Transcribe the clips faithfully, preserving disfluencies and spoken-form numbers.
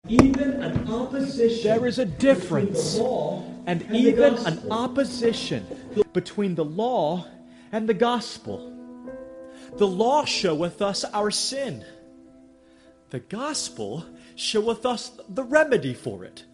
Even an opposition. There is a difference, and even an opposition between the law and the gospel. The law showeth us our sin. The gospel showeth us the remedy for it.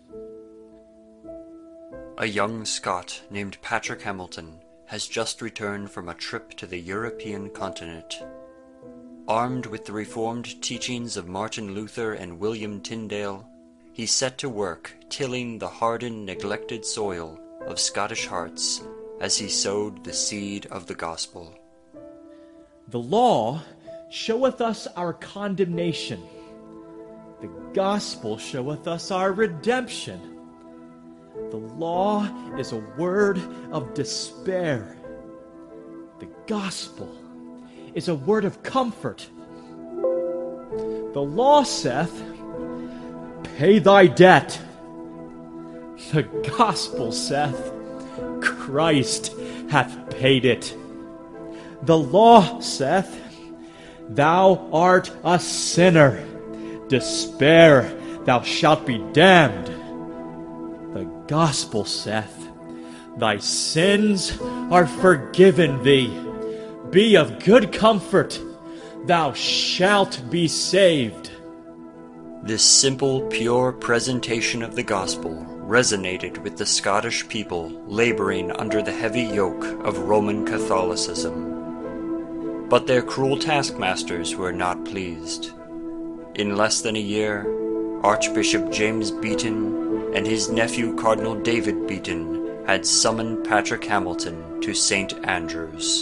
A young Scot named Patrick Hamilton has just returned from a trip to the European continent. Armed with the reformed teachings of Martin Luther and William Tyndale, he set to work tilling the hardened, neglected soil of Scottish hearts as he sowed the seed of the gospel. The law showeth us our condemnation. The gospel showeth us our redemption. The law is a word of despair. The gospel is a word of comfort. The law saith, pay thy debt. The gospel saith, Christ hath paid it. The law saith, thou art a sinner. Despair, thou shalt be damned. The gospel saith, thy sins are forgiven thee. Be of good comfort, thou shalt be saved. This simple, pure presentation of the gospel resonated with the Scottish people laboring under the heavy yoke of Roman Catholicism. But their cruel taskmasters were not pleased. In less than a year, Archbishop James Beaton and his nephew Cardinal David Beaton had summoned Patrick Hamilton to Saint Andrews.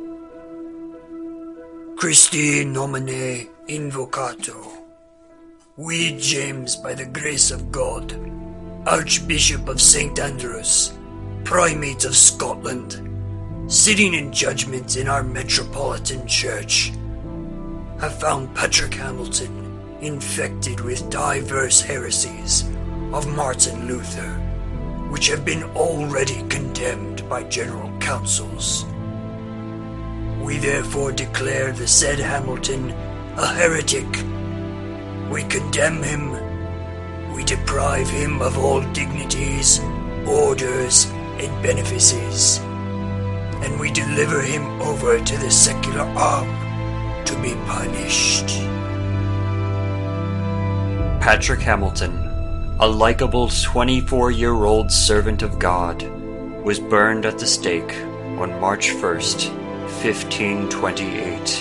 Christi nomine invocato. We, James, by the grace of God, Archbishop of Saint Andrews, Primate of Scotland, sitting in judgment in our metropolitan church, have found Patrick Hamilton infected with diverse heresies of Martin Luther, which have been already condemned by general councils. We therefore declare the said Hamilton a heretic. We condemn him. We deprive him of all dignities, orders, and benefices, and we deliver him over to the secular arm to be punished. Patrick Hamilton, a likable twenty-four-year-old servant of God, was burned at the stake on March first, fifteen twenty-eight.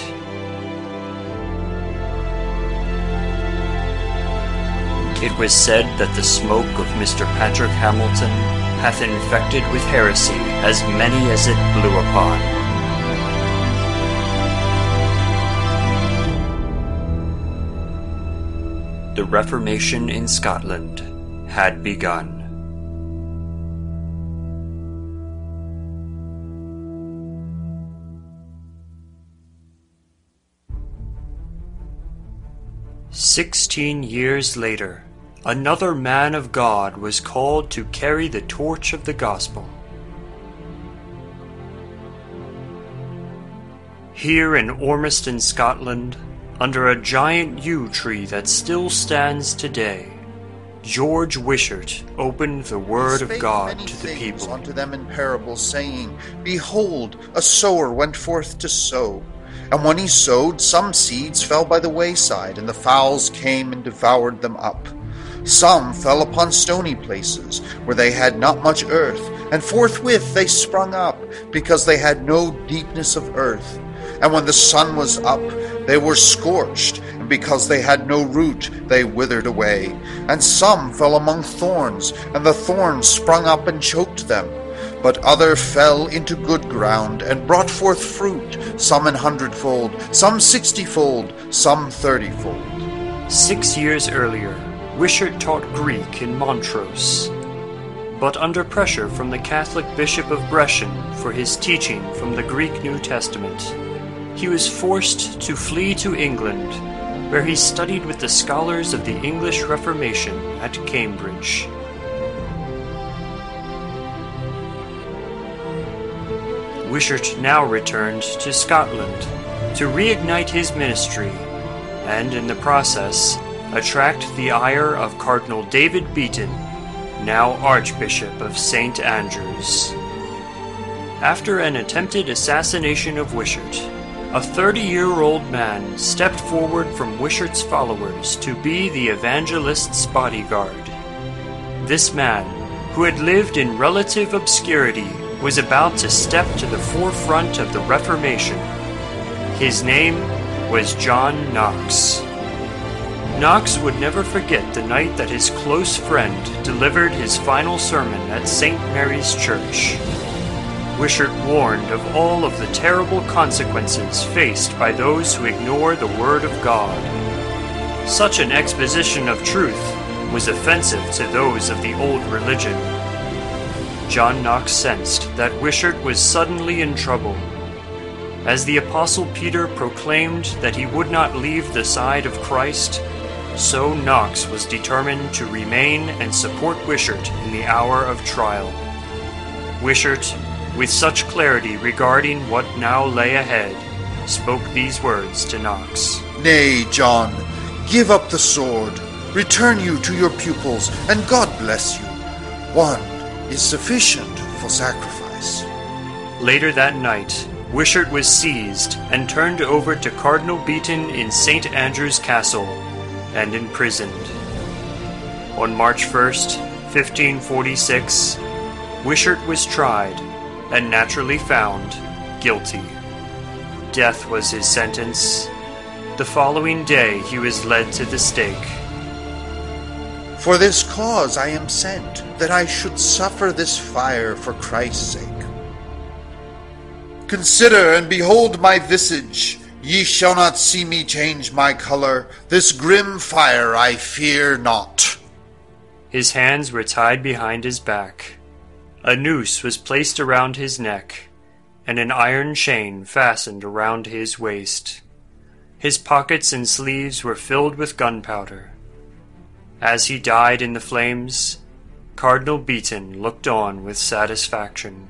It was said that the smoke of Mister Patrick Hamilton hath infected with heresy as many as it blew upon. The Reformation in Scotland had begun. Sixteen years later, another man of God was called to carry the torch of the gospel. Here in Ormiston, Scotland, under a giant yew tree that still stands today, George Wishart opened the word of God to the people. Unto them in parables, saying, Behold, a sower went forth to sow. And when he sowed, some seeds fell by the wayside, and the fowls came and devoured them up. Some fell upon stony places, where they had not much earth, and forthwith they sprung up, because they had no deepness of earth. And when the sun was up, they were scorched, and because they had no root, they withered away. And some fell among thorns, and the thorns sprung up and choked them. But other fell into good ground, and brought forth fruit, some an hundredfold, some sixtyfold, some thirtyfold. Six years earlier, Wishart taught Greek in Montrose. But under pressure from the Catholic Bishop of Brescia for his teaching from the Greek New Testament, he was forced to flee to England, where he studied with the scholars of the English Reformation at Cambridge. Wishart now returned to Scotland to reignite his ministry, and in the process, attract the ire of Cardinal David Beaton, now Archbishop of Saint Andrews. After an attempted assassination of Wishart, a thirty-year-old man stepped forward from Wishart's followers to be the evangelist's bodyguard. This man, who had lived in relative obscurity, was about to step to the forefront of the Reformation. His name was John Knox. Knox would never forget the night that his close friend delivered his final sermon at Saint Mary's Church. Wishart warned of all of the terrible consequences faced by those who ignore the Word of God. Such an exposition of truth was offensive to those of the old religion. John Knox sensed that Wishart was suddenly in trouble. As the Apostle Peter proclaimed that he would not leave the side of Christ, so Knox was determined to remain and support Wishart in the hour of trial. Wishart, with such clarity regarding what now lay ahead, spoke these words to Knox. Nay, John, give up the sword. Return you to your pupils, and God bless you. One is sufficient for sacrifice. Later that night, Wishart was seized and turned over to Cardinal Beaton in Saint Andrew's Castle and imprisoned. On March first, fifteen forty-six, Wishart was tried and naturally found guilty. Death was his sentence. The following day he was led to the stake. For this cause I am sent, that I should suffer this fire for Christ's sake. Consider and behold my visage. Ye shall not see me change my color. This grim fire I fear not. His hands were tied behind his back. A noose was placed around his neck, and an iron chain fastened around his waist. His pockets and sleeves were filled with gunpowder. As he died in the flames, Cardinal Beaton looked on with satisfaction.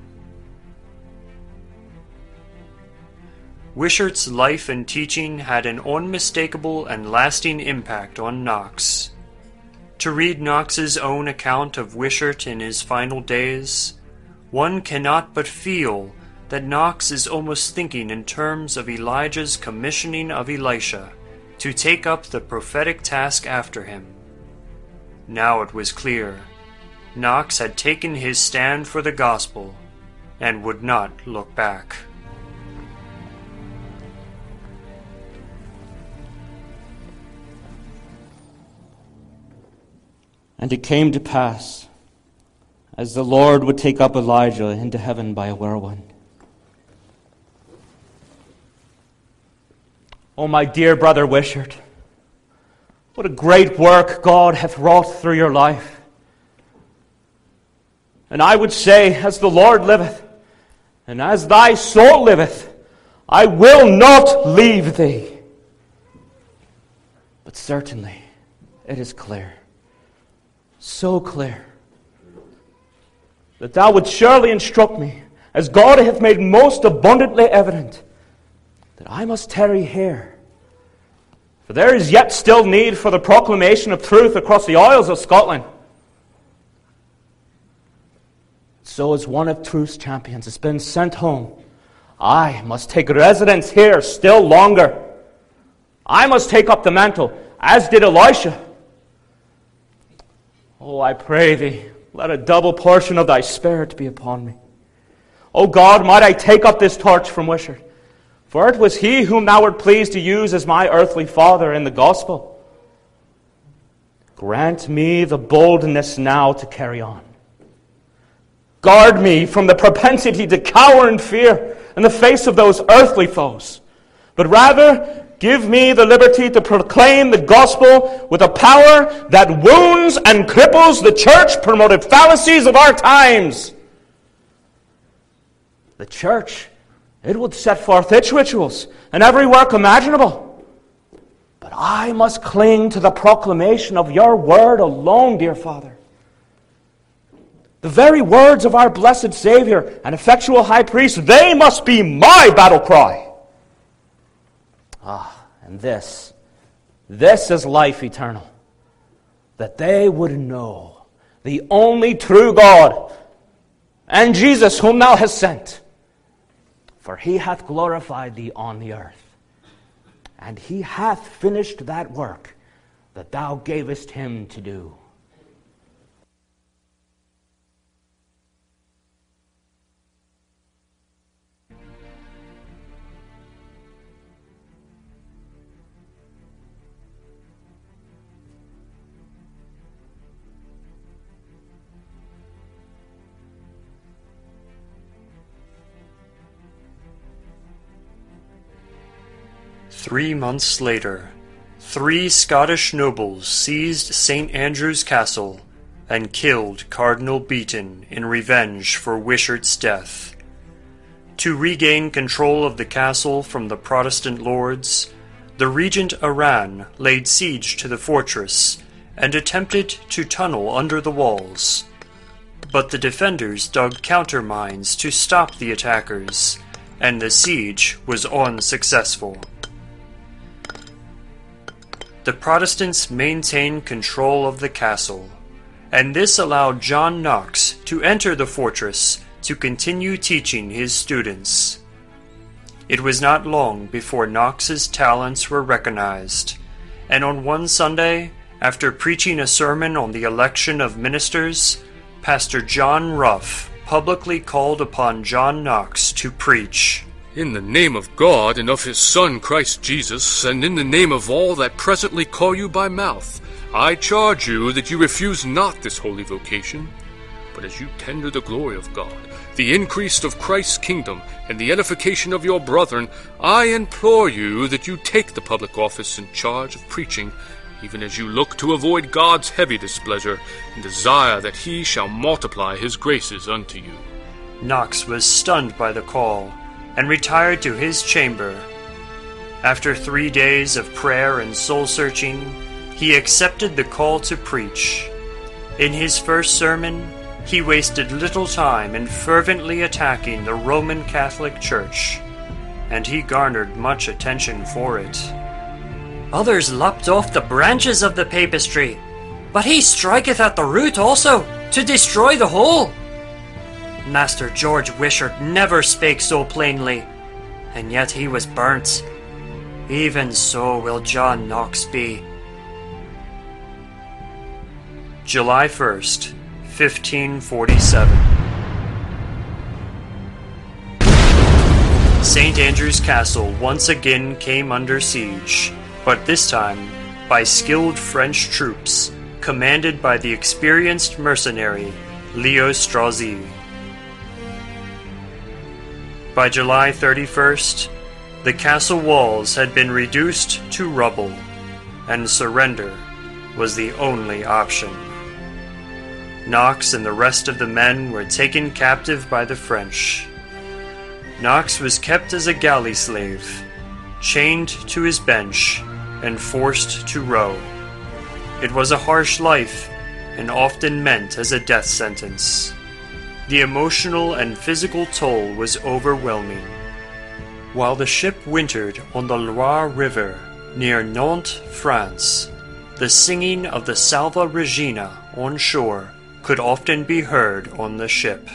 Wishart's life and teaching had an unmistakable and lasting impact on Knox. To read Knox's own account of Wishart in his final days, one cannot but feel that Knox is almost thinking in terms of Elijah's commissioning of Elisha to take up the prophetic task after him. Now it was clear. Knox had taken his stand for the gospel and would not look back. And it came to pass, as the Lord would take up Elijah into heaven by a whirlwind. Oh, my dear brother Wishart, what a great work God hath wrought through your life. And I would say, as the Lord liveth, and as thy soul liveth, I will not leave thee. But certainly it is clear, so clear, that thou wouldst surely instruct me, as God hath made most abundantly evident, that I must tarry here. For there is yet still need for the proclamation of truth across the isles of Scotland. So as one of truth's champions has been sent home, I must take residence here still longer. I must take up the mantle, as did Elisha. Oh, I pray thee, let a double portion of thy Spirit be upon me. O God, might I take up this torch from Wishart, for it was he whom thou wert pleased to use as my earthly father in the gospel. Grant me the boldness now to carry on. Guard me from the propensity to cower in fear in the face of those earthly foes, but rather give me the liberty to proclaim the gospel with a power that wounds and cripples the church-promoted fallacies of our times. The church, it would set forth its rituals and every work imaginable. But I must cling to the proclamation of your word alone, dear Father. The very words of our blessed Savior and effectual high priest, they must be my battle cry. Ah, and this, This is life eternal, that they would know the only true God, and Jesus whom thou hast sent. For he hath glorified thee on the earth, and he hath finished that work that thou gavest him to do. Three months later, three Scottish nobles seized Saint Andrew's Castle and killed Cardinal Beaton in revenge for Wishart's death. To regain control of the castle from the Protestant lords, the regent Arran laid siege to the fortress and attempted to tunnel under the walls. But the defenders dug countermines to stop the attackers, and the siege was unsuccessful. The Protestants maintained control of the castle, and this allowed John Knox to enter the fortress to continue teaching his students. It was not long before Knox's talents were recognized, and on one Sunday, after preaching a sermon on the election of ministers, Pastor John Ruff publicly called upon John Knox to preach. In the name of God and of his Son Christ Jesus, and in the name of all that presently call you by mouth, I charge you that you refuse not this holy vocation, but as you tender the glory of God, the increase of Christ's kingdom, and the edification of your brethren, I implore you that you take the public office in charge of preaching, even as you look to avoid God's heavy displeasure, and desire that he shall multiply his graces unto you. Knox was stunned by the call, and retired to his chamber. After three days of prayer and soul-searching, he accepted the call to preach. In his first sermon, he wasted little time in fervently attacking the Roman Catholic Church, and he garnered much attention for it. Others lopped off the branches of the papistry, but he striketh at the root also, to destroy the whole. Master George Wishart never spake so plainly, and yet he was burnt. Even so will John Knox be. July first, fifteen forty-seven. Saint Andrew's Castle once again came under siege, but this time by skilled French troops, commanded by the experienced mercenary Leo Strozzi. By July thirty-first, the castle walls had been reduced to rubble, and surrender was the only option. Knox and the rest of the men were taken captive by the French. Knox was kept as a galley slave, chained to his bench, and forced to row. It was a harsh life, and often meant as a death sentence. The emotional and physical toll was overwhelming. While the ship wintered on the Loire River near Nantes, France, the singing of the Salve Regina on shore could often be heard on the ship.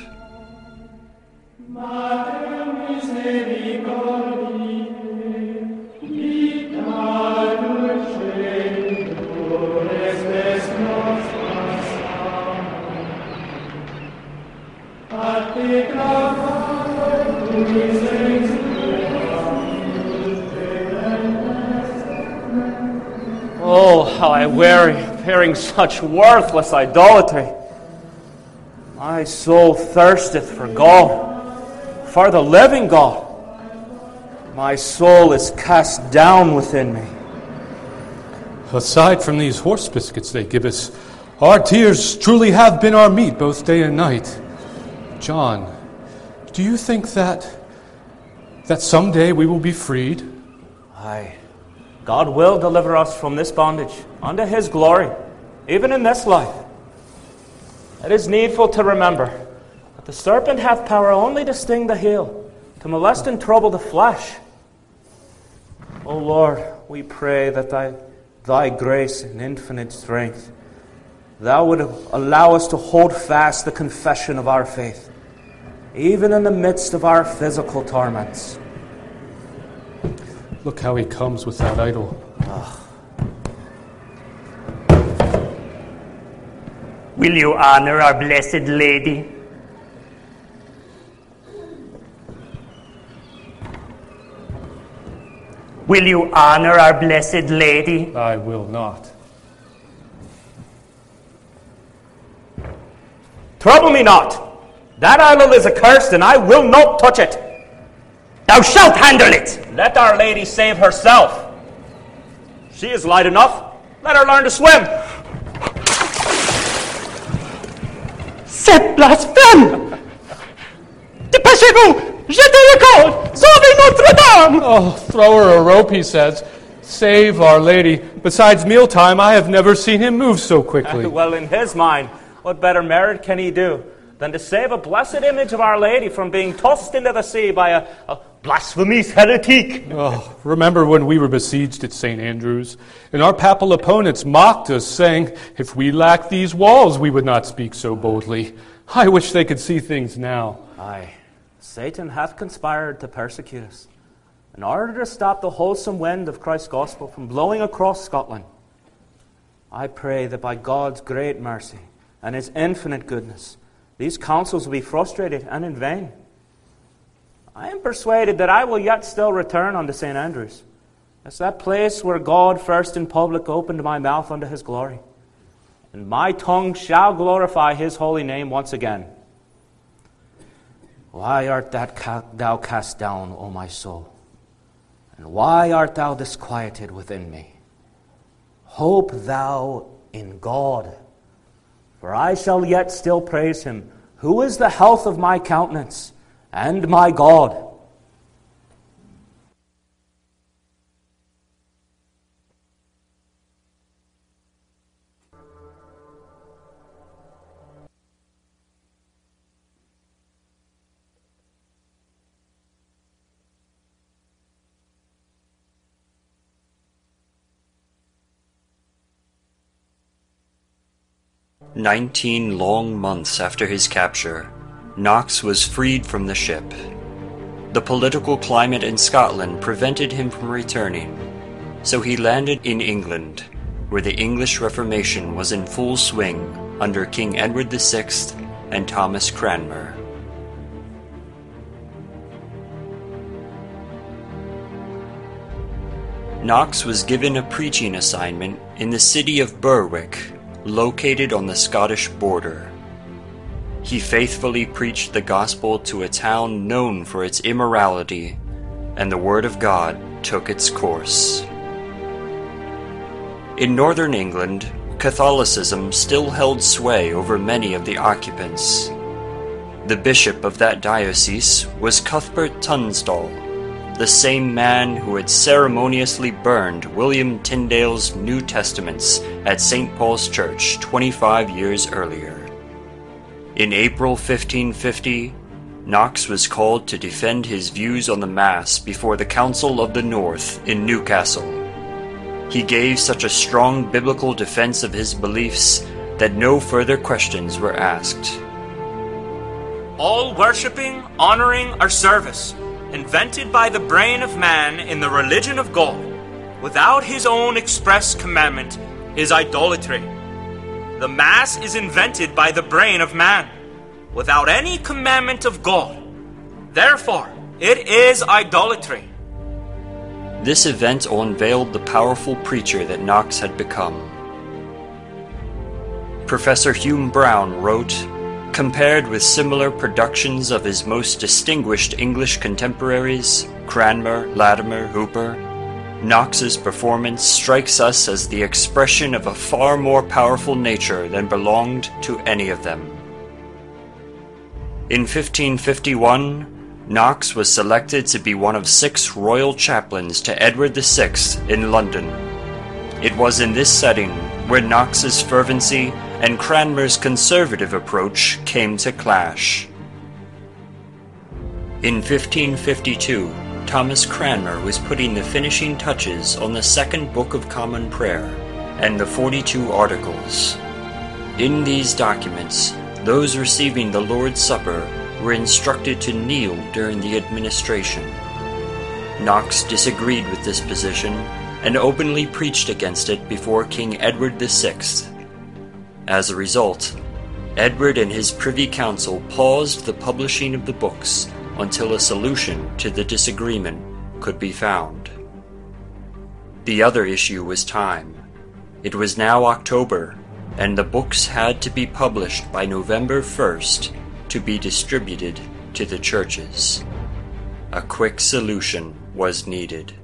Oh, how I weary of hearing such worthless idolatry. My soul thirsteth for God, for the living God. My soul is cast down within me. Aside from these horse biscuits they give us, our tears truly have been our meat both day and night. John, do you think that that someday we will be freed? Aye. God will deliver us from this bondage unto his glory, even in this life. It is needful to remember that the serpent hath power only to sting the heel, to molest and trouble the flesh. O Lord, we pray that thy thy grace and infinite strength, thou would allow us to hold fast the confession of our faith, even in the midst of our physical torments. Look how he comes with that idol. Ugh. Will you honor our Blessed Lady? Will you honor our Blessed Lady? I will not. Trouble me not. That idol is accursed, and I will not touch it. Thou shalt handle it. Let Our Lady save herself. She is light enough. Let her learn to swim. C'est blasphème! Dépêchez-vous! Jetez le code! Sauvez Notre-Dame! Oh, throw her a rope, he says. Save Our Lady. Besides mealtime, I have never seen him move so quickly. Well, in his mind, what better merit can he do than to save a blessed image of Our Lady from being tossed into the sea by a, a blasphemous heretic? Oh, remember when we were besieged at Saint Andrews, and our papal opponents mocked us, saying, if we lacked these walls, we would not speak so boldly. I wish they could see things now. Aye, Satan hath conspired to persecute us in order to stop the wholesome wind of Christ's gospel from blowing across Scotland. I pray that by God's great mercy and His infinite goodness, these counsels will be frustrated and in vain. I am persuaded that I will yet still return unto Saint Andrews. It's that place where God first in public opened my mouth unto His glory. And my tongue shall glorify His holy name once again. Why art thou cast down, O my soul? And why art thou disquieted within me? Hope thou in God, for I shall yet still praise Him, who is the health of my countenance and my God. Nineteen long months after his capture, Knox was freed from the ship. The political climate in Scotland prevented him from returning, so he landed in England, where the English Reformation was in full swing under King Edward the Sixth and Thomas Cranmer. Knox was given a preaching assignment in the city of Berwick, located on the Scottish border. He faithfully preached the gospel to a town known for its immorality, and the word of God took its course. In northern England, Catholicism still held sway over many of the occupants. The bishop of that diocese was Cuthbert Tunstall, the same man who had ceremoniously burned William Tyndale's New Testaments at Saint Paul's Church twenty-five years earlier. In April fifteen fifty, Knox was called to defend his views on the Mass before the Council of the North in Newcastle. He gave such a strong biblical defense of his beliefs that no further questions were asked. All worshipping, honoring, or service invented by the brain of man in the religion of God, without his own express commandment, is idolatry. The Mass is invented by the brain of man, without any commandment of God. Therefore, it is idolatry. This event unveiled the powerful preacher that Knox had become. Professor Hume Brown wrote, compared with similar productions of his most distinguished English contemporaries, Cranmer, Latimer, Hooper, Knox's performance strikes us as the expression of a far more powerful nature than belonged to any of them. In fifteen fifty-one, Knox was selected to be one of six royal chaplains to Edward the Sixth in London. It was in this setting where Knox's fervency and Cranmer's conservative approach came to clash. In fifteen fifty-two, Thomas Cranmer was putting the finishing touches on the Second Book of Common Prayer, and the forty-two Articles. In these documents, those receiving the Lord's Supper were instructed to kneel during the administration. Knox disagreed with this position and openly preached against it before King Edward the Sixth. As a result, Edward and his Privy Council paused the publishing of the books until a solution to the disagreement could be found. The other issue was time. It was now October, and the books had to be published by November first to be distributed to the churches. A quick solution was needed.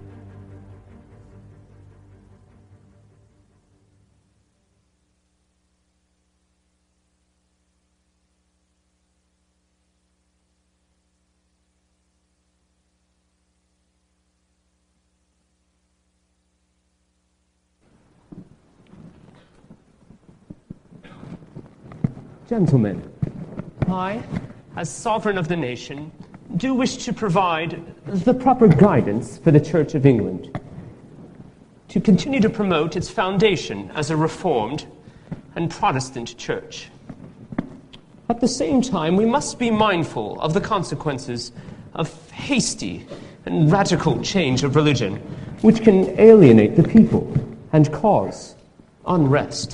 Gentlemen, I, as sovereign of the nation, do wish to provide the proper guidance for the Church of England to continue to promote its foundation as a Reformed and Protestant church. At the same time, we must be mindful of the consequences of hasty and radical change of religion, which can alienate the people and cause unrest.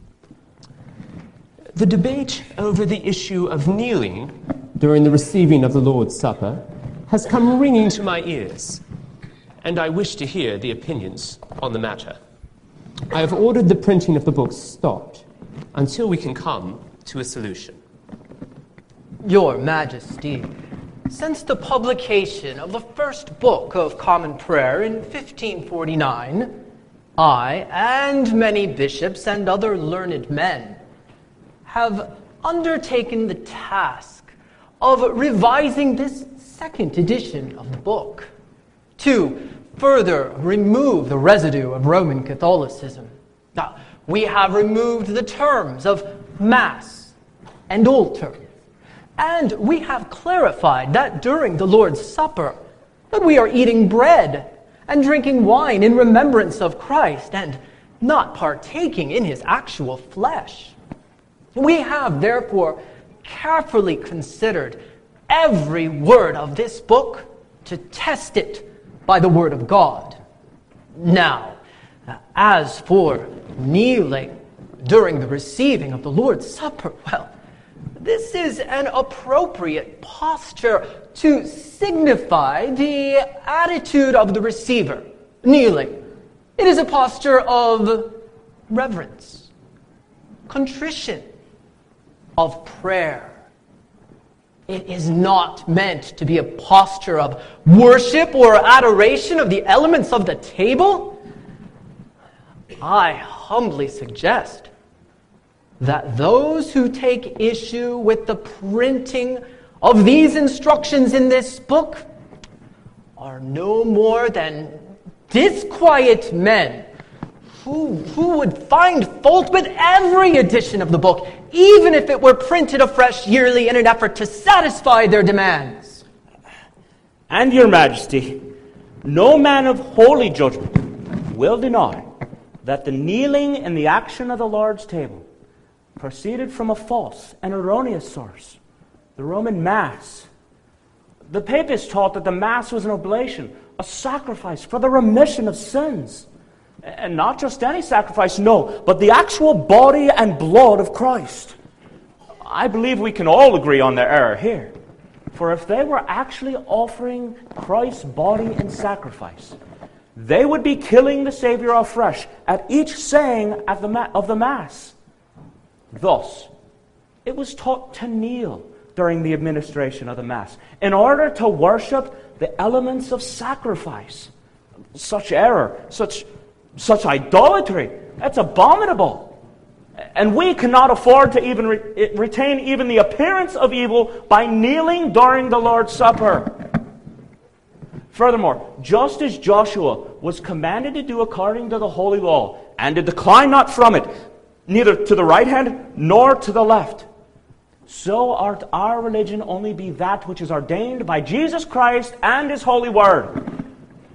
The debate over the issue of kneeling during the receiving of the Lord's Supper has come ringing to my ears, and I wish to hear the opinions on the matter. I have ordered the printing of the books stopped until we can come to a solution. Your Majesty, since the publication of the first book of Common Prayer in fifteen forty-nine, I and many bishops and other learned men have undertaken the task of revising this second edition of the book to further remove the residue of Roman Catholicism. Now, we have removed the terms of Mass and altar, and we have clarified that during the Lord's Supper that we are eating bread and drinking wine in remembrance of Christ and not partaking in his actual flesh. We have, therefore, carefully considered every word of this book to test it by the word of God. Now, as for kneeling during the receiving of the Lord's Supper, well, this is an appropriate posture to signify the attitude of the receiver. Kneeling. It is a posture of reverence, contrition, of prayer. It is not meant to be a posture of worship or adoration of the elements of the table. I humbly suggest that those who take issue with the printing of these instructions in this book are no more than disquiet men who, who would find fault with every edition of the book, even if it were printed afresh yearly in an effort to satisfy their demands. And your Majesty, no man of holy judgment will deny that the kneeling in the action of the Lord's table proceeded from a false and erroneous source, the Roman Mass. The Papists taught that the Mass was an oblation, a sacrifice for the remission of sins. And not just any sacrifice, no, but the actual body and blood of Christ. I believe we can all agree on their error here. For if they were actually offering Christ's body in sacrifice, they would be killing the Savior afresh at each saying at the ma- of the Mass. Thus, it was taught to kneel during the administration of the Mass in order to worship the elements of sacrifice. Such error, such Such idolatry, that's abominable. And we cannot afford to even re- retain even the appearance of evil by kneeling during the Lord's Supper. Furthermore, just as Joshua was commanded to do according to the holy law, and to decline not from it, neither to the right hand nor to the left, so art our religion only be that which is ordained by Jesus Christ and his holy word.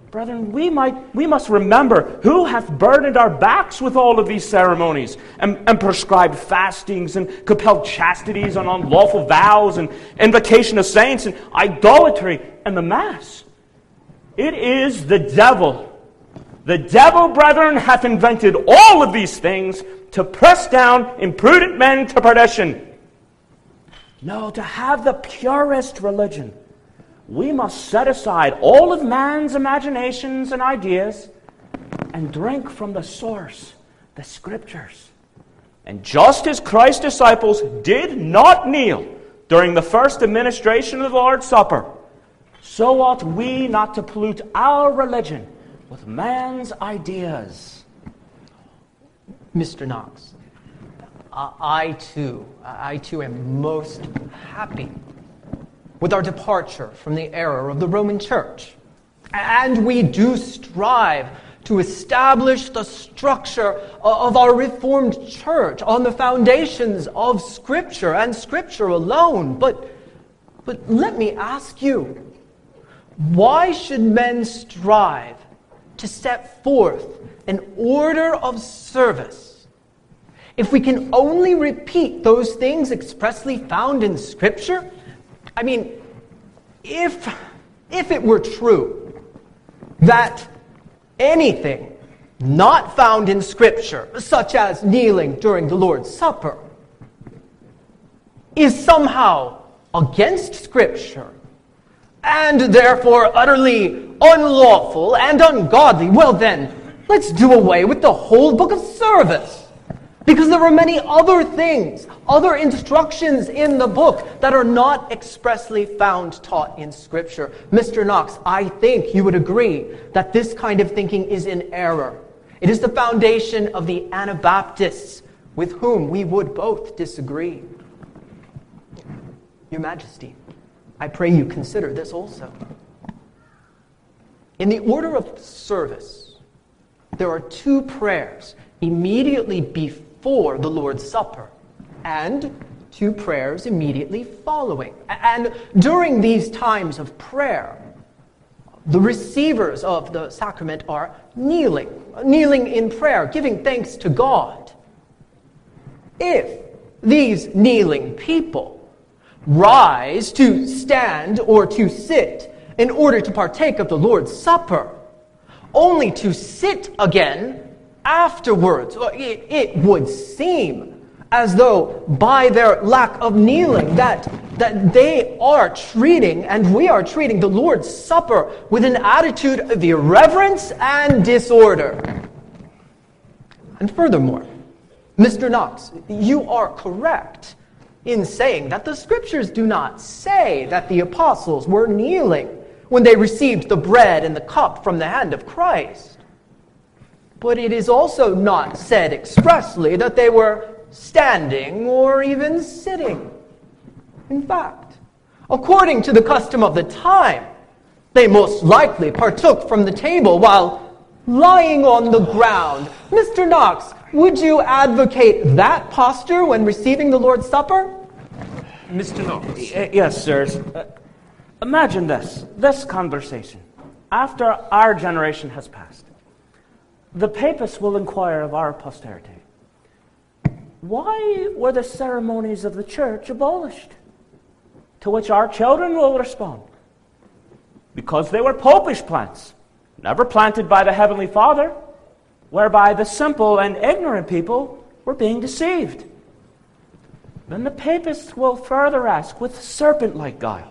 Brethren, we might we must remember who hath burdened our backs with all of these ceremonies, and, and prescribed fastings, and compelled chastities, and unlawful vows, and invocation of saints, and idolatry, and the Mass. It is the devil. The devil, brethren, hath invented all of these things to press down imprudent men to perdition. No, to have the purest religion, we must set aside all of man's imaginations and ideas and drink from the source, the Scriptures. And just as Christ's disciples did not kneel during the first administration of the Lord's Supper, so ought we not to pollute our religion with man's ideas. Mister Knox, uh, I too, I too am most happy with our departure from the error of the Roman Church. And we do strive to establish the structure of our Reformed Church on the foundations of Scripture and Scripture alone. But, but let me ask you, why should men strive to set forth an order of service if we can only repeat those things expressly found in Scripture? I mean, if, if it were true that anything not found in Scripture, such as kneeling during the Lord's Supper, is somehow against Scripture, and therefore utterly unlawful and ungodly, well then, let's do away with the whole book of service. Because there are many other things, other instructions in the book that are not expressly found taught in Scripture. Mister Knox, I think you would agree that this kind of thinking is in error. It is the foundation of the Anabaptists, with whom we would both disagree. Your Majesty, I pray you consider this also. In the order of service, there are two prayers immediately before for the Lord's Supper, and two prayers immediately following. And during these times of prayer, the receivers of the sacrament are kneeling, kneeling in prayer, giving thanks to God. If these kneeling people rise to stand or to sit in order to partake of the Lord's Supper, only to sit again afterwards, it, it would seem as though by their lack of kneeling that, that they are treating, and we are treating the Lord's Supper with an attitude of irreverence and disorder. And furthermore, Mister Knox, you are correct in saying that the Scriptures do not say that the apostles were kneeling when they received the bread and the cup from the hand of Christ. But it is also not said expressly that they were standing or even sitting. In fact, according to the custom of the time, they most likely partook from the table while lying on the ground. Mister Knox, would you advocate that posture when receiving the Lord's Supper? Mister Knox. Yes, sirs. Uh, imagine this, this conversation, after our generation has passed. The papists will inquire of our posterity, why were the ceremonies of the church abolished? To which our children will respond, because they were popish plants, never planted by the Heavenly Father, whereby the simple and ignorant people were being deceived. Then the papists will further ask with serpent-like guile,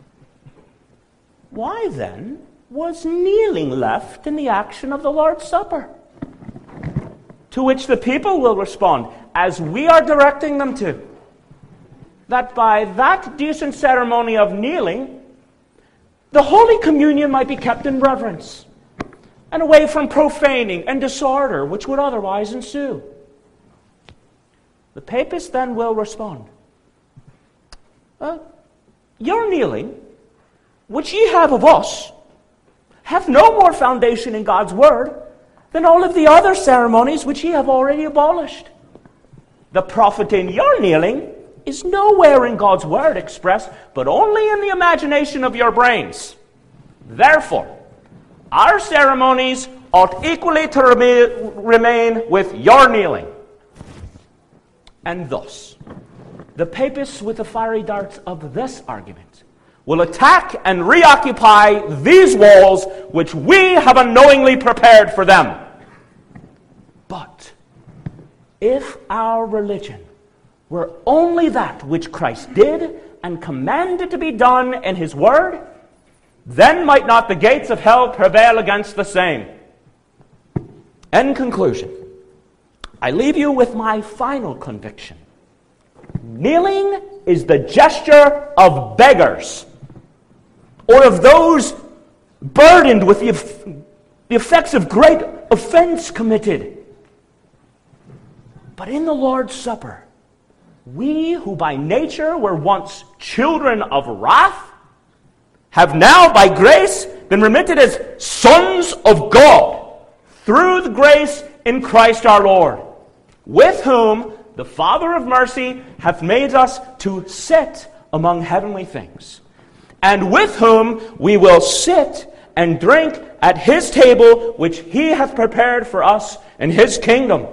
why then was kneeling left in the action of the Lord's Supper? To which the people will respond, as we are directing them to, that by that decent ceremony of kneeling, the Holy Communion might be kept in reverence, and away from profaning and disorder which would otherwise ensue. The papists then will respond, uh, your kneeling, which ye have of us, have no more foundation in God's Word than all of the other ceremonies which ye have already abolished. The profit in your kneeling is nowhere in God's Word expressed, but only in the imagination of your brains. Therefore, our ceremonies ought equally to rema- remain with your kneeling. And thus, the papists with the fiery darts of this argument will attack and reoccupy these walls which we have unknowingly prepared for them. But if our religion were only that which Christ did and commanded to be done in his word, then might not the gates of hell prevail against the same. In conclusion, I leave you with my final conviction. Kneeling is the gesture of beggars, or of those burdened with the, the effects of great offense committed. But in the Lord's Supper, we who by nature were once children of wrath have now by grace been remitted as sons of God through the grace in Christ our Lord, with whom the Father of mercy hath made us to sit among heavenly things, and with whom we will sit and drink at his table which he hath prepared for us in his kingdom.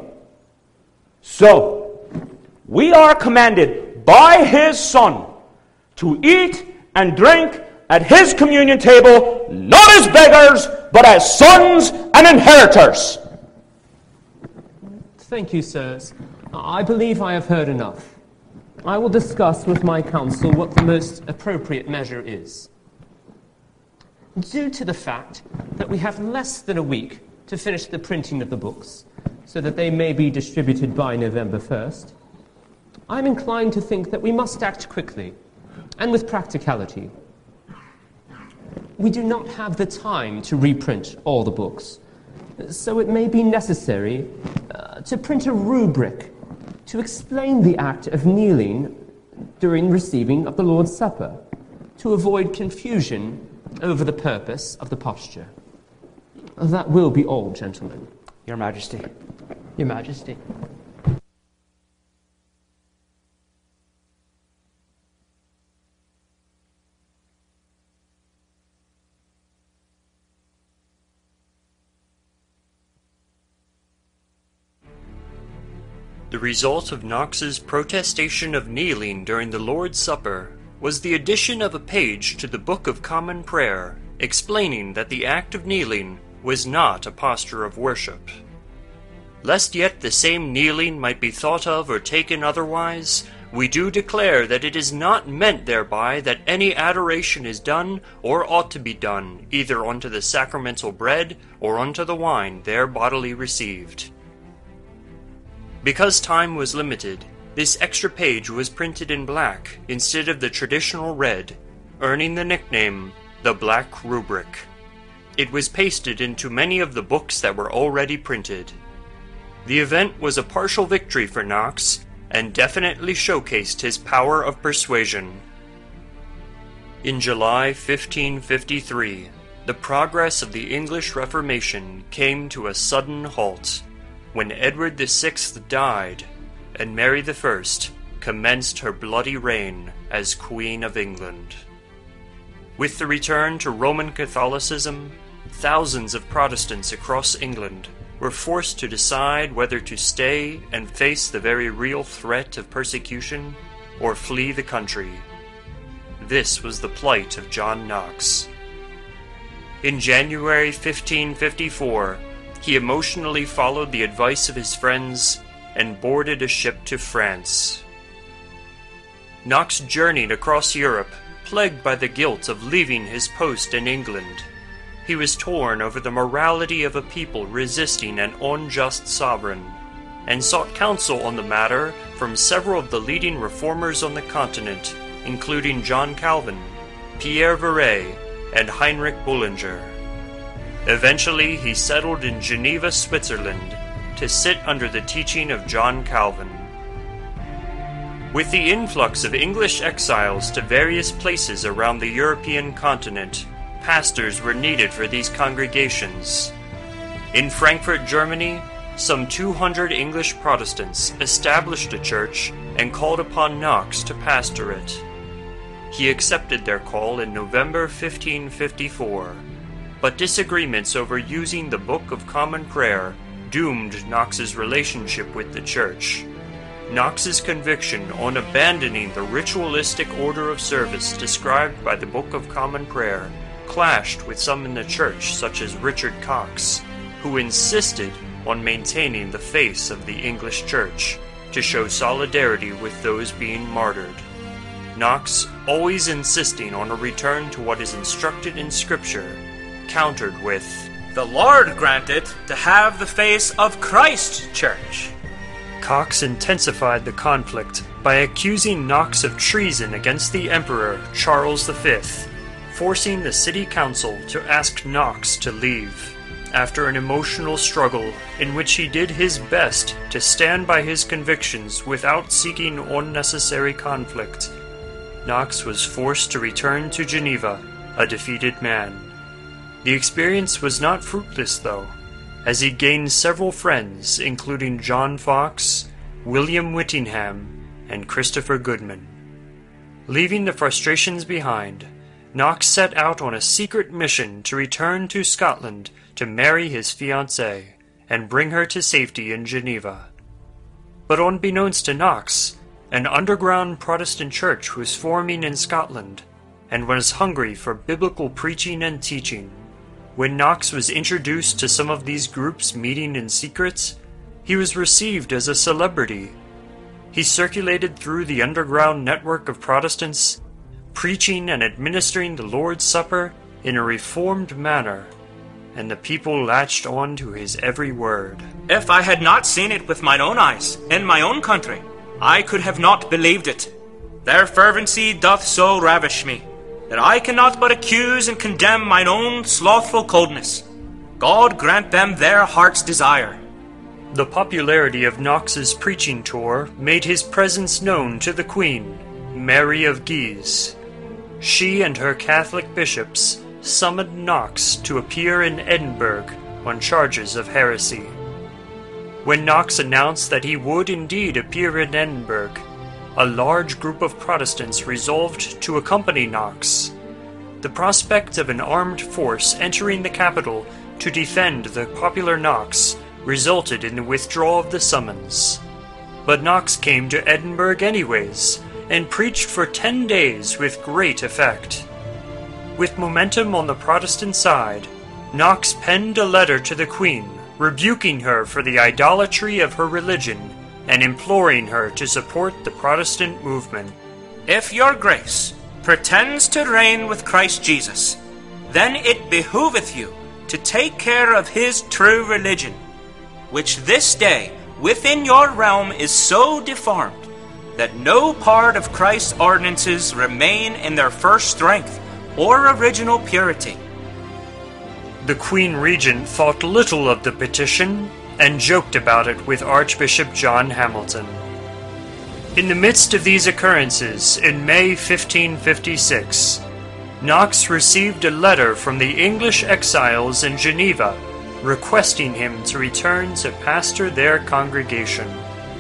So, we are commanded by his Son to eat and drink at his communion table, not as beggars, but as sons and inheritors. Thank you, sirs. I believe I have heard enough. I will discuss with my council what the most appropriate measure is. Due to the fact that we have less than a week to finish the printing of the books, so that they may be distributed by November first, I'm inclined to think that we must act quickly and with practicality. We do not have the time to reprint all the books, so it may be necessary uh, to print a rubric to explain the act of kneeling during receiving of the Lord's Supper, to avoid confusion over the purpose of the posture. That will be all, gentlemen. Your Majesty. Your Majesty. The result of Knox's protestation of kneeling during the Lord's Supper was the addition of a page to the Book of Common Prayer, explaining that the act of kneeling was not a posture of worship. Lest yet the same kneeling might be thought of or taken otherwise, we do declare that it is not meant thereby that any adoration is done or ought to be done, either unto the sacramental bread or unto the wine there bodily received. Because time was limited, this extra page was printed in black instead of the traditional red, earning the nickname the Black Rubric. It was pasted into many of the books that were already printed. The event was a partial victory for Knox, and definitely showcased his power of persuasion. In July fifteen fifty-three, the progress of the English Reformation came to a sudden halt, when Edward the Sixth died, and Mary the First commenced her bloody reign as Queen of England. With the return to Roman Catholicism, thousands of Protestants across England were forced to decide whether to stay and face the very real threat of persecution or flee the country. This was the plight of John Knox. In January fifteen fifty-four, he emotionally followed the advice of his friends and boarded a ship to France. Knox journeyed across Europe, plagued by the guilt of leaving his post in England. He was torn over the morality of a people resisting an unjust sovereign, and sought counsel on the matter from several of the leading reformers on the continent, including John Calvin, Pierre Viret, and Heinrich Bullinger. Eventually, he settled in Geneva, Switzerland, to sit under the teaching of John Calvin. With the influx of English exiles to various places around the European continent, pastors were needed for these congregations. In Frankfurt, Germany, some two hundred English Protestants established a church and called upon Knox to pastor it. He accepted their call in November fifteen fifty-four. but disagreements over using the Book of Common Prayer doomed Knox's relationship with the church. Knox's conviction on abandoning the ritualistic order of service described by the Book of Common Prayer clashed with some in the church, such as Richard Cox, who insisted on maintaining the face of the English church to show solidarity with those being martyred. Knox, always insisting on a return to what is instructed in Scripture, countered with, "The Lord granted to have the face of Christ's church." Cox intensified the conflict by accusing Knox of treason against the Emperor Charles the Fifth, forcing the city council to ask Knox to leave. After an emotional struggle in which he did his best to stand by his convictions without seeking unnecessary conflict, Knox was forced to return to Geneva, a defeated man. The experience was not fruitless, though, as he gained several friends, including John Fox, William Whittingham, and Christopher Goodman. Leaving the frustrations behind, Knox set out on a secret mission to return to Scotland to marry his fiancée and bring her to safety in Geneva. But unbeknownst to Knox, an underground Protestant church was forming in Scotland and was hungry for biblical preaching and teaching. When Knox was introduced to some of these groups meeting in secret, he was received as a celebrity. He circulated through the underground network of Protestants, preaching and administering the Lord's Supper in a reformed manner, and the people latched on to his every word. "If I had not seen it with mine own eyes, in my own country, I could have not believed it. Their fervency doth so ravish me, that I cannot but accuse and condemn mine own slothful coldness. God grant them their heart's desire." The popularity of Knox's preaching tour made his presence known to the Queen, Mary of Guise. She and her Catholic bishops summoned Knox to appear in Edinburgh on charges of heresy. When Knox announced that he would indeed appear in Edinburgh, a large group of Protestants resolved to accompany Knox. The prospect of an armed force entering the capital to defend the popular Knox resulted in the withdrawal of the summons. But Knox came to Edinburgh anyways, and preached for ten days with great effect. With momentum on the Protestant side, Knox penned a letter to the Queen, rebuking her for the idolatry of her religion and imploring her to support the Protestant movement. "If your grace pretends to reign with Christ Jesus, then it behoveth you to take care of his true religion, which this day within your realm is so deformed that no part of Christ's ordinances remain in their first strength or original purity." The Queen Regent thought little of the petition and joked about it with Archbishop John Hamilton. In the midst of these occurrences, in May fifteen fifty-six, Knox received a letter from the English exiles in Geneva requesting him to return to pastor their congregation.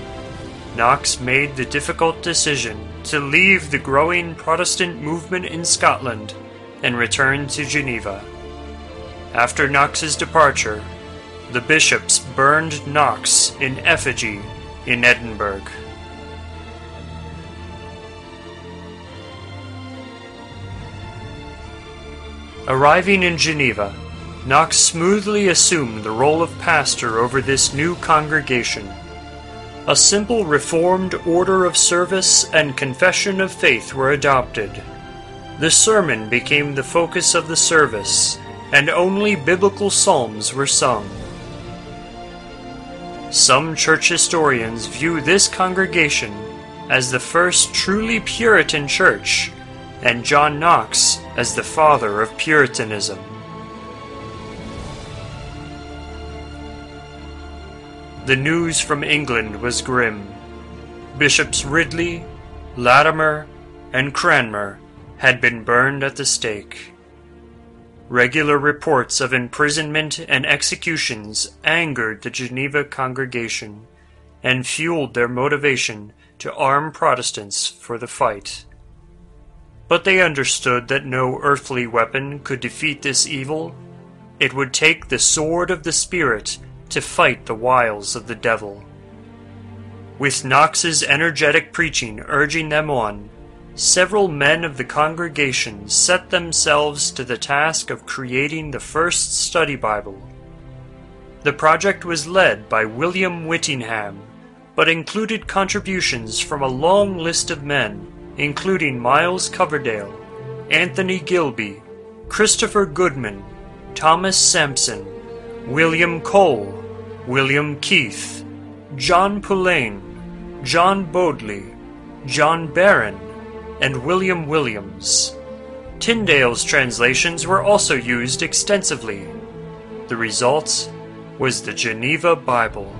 Knox made the difficult decision to leave the growing Protestant movement in Scotland and return to Geneva. After Knox's departure, the bishops burned Knox in effigy in Edinburgh. Arriving in Geneva, Knox smoothly assumed the role of pastor over this new congregation. A simple Reformed order of service and confession of faith were adopted. The sermon became the focus of the service, and only biblical psalms were sung. Some church historians view this congregation as the first truly Puritan church, and John Knox as the father of Puritanism. The news from England was grim. Bishops Ridley, Latimer, and Cranmer had been burned at the stake. Regular reports of imprisonment and executions angered the Geneva congregation and fueled their motivation to arm Protestants for the fight. But they understood that no earthly weapon could defeat this evil, It would take the sword of the Spirit to fight the wiles of the devil. With Knox's energetic preaching urging them on, several men of the congregation set themselves to the task of creating the first study Bible. The project was led by William Whittingham, but included contributions from a long list of men, including Miles Coverdale, Anthony Gilby, Christopher Goodman, Thomas Sampson, William Cole, William Keith, John Pullein, John Bodley, John Barron, and William Williams. Tyndale's translations were also used extensively. The result was the Geneva Bible.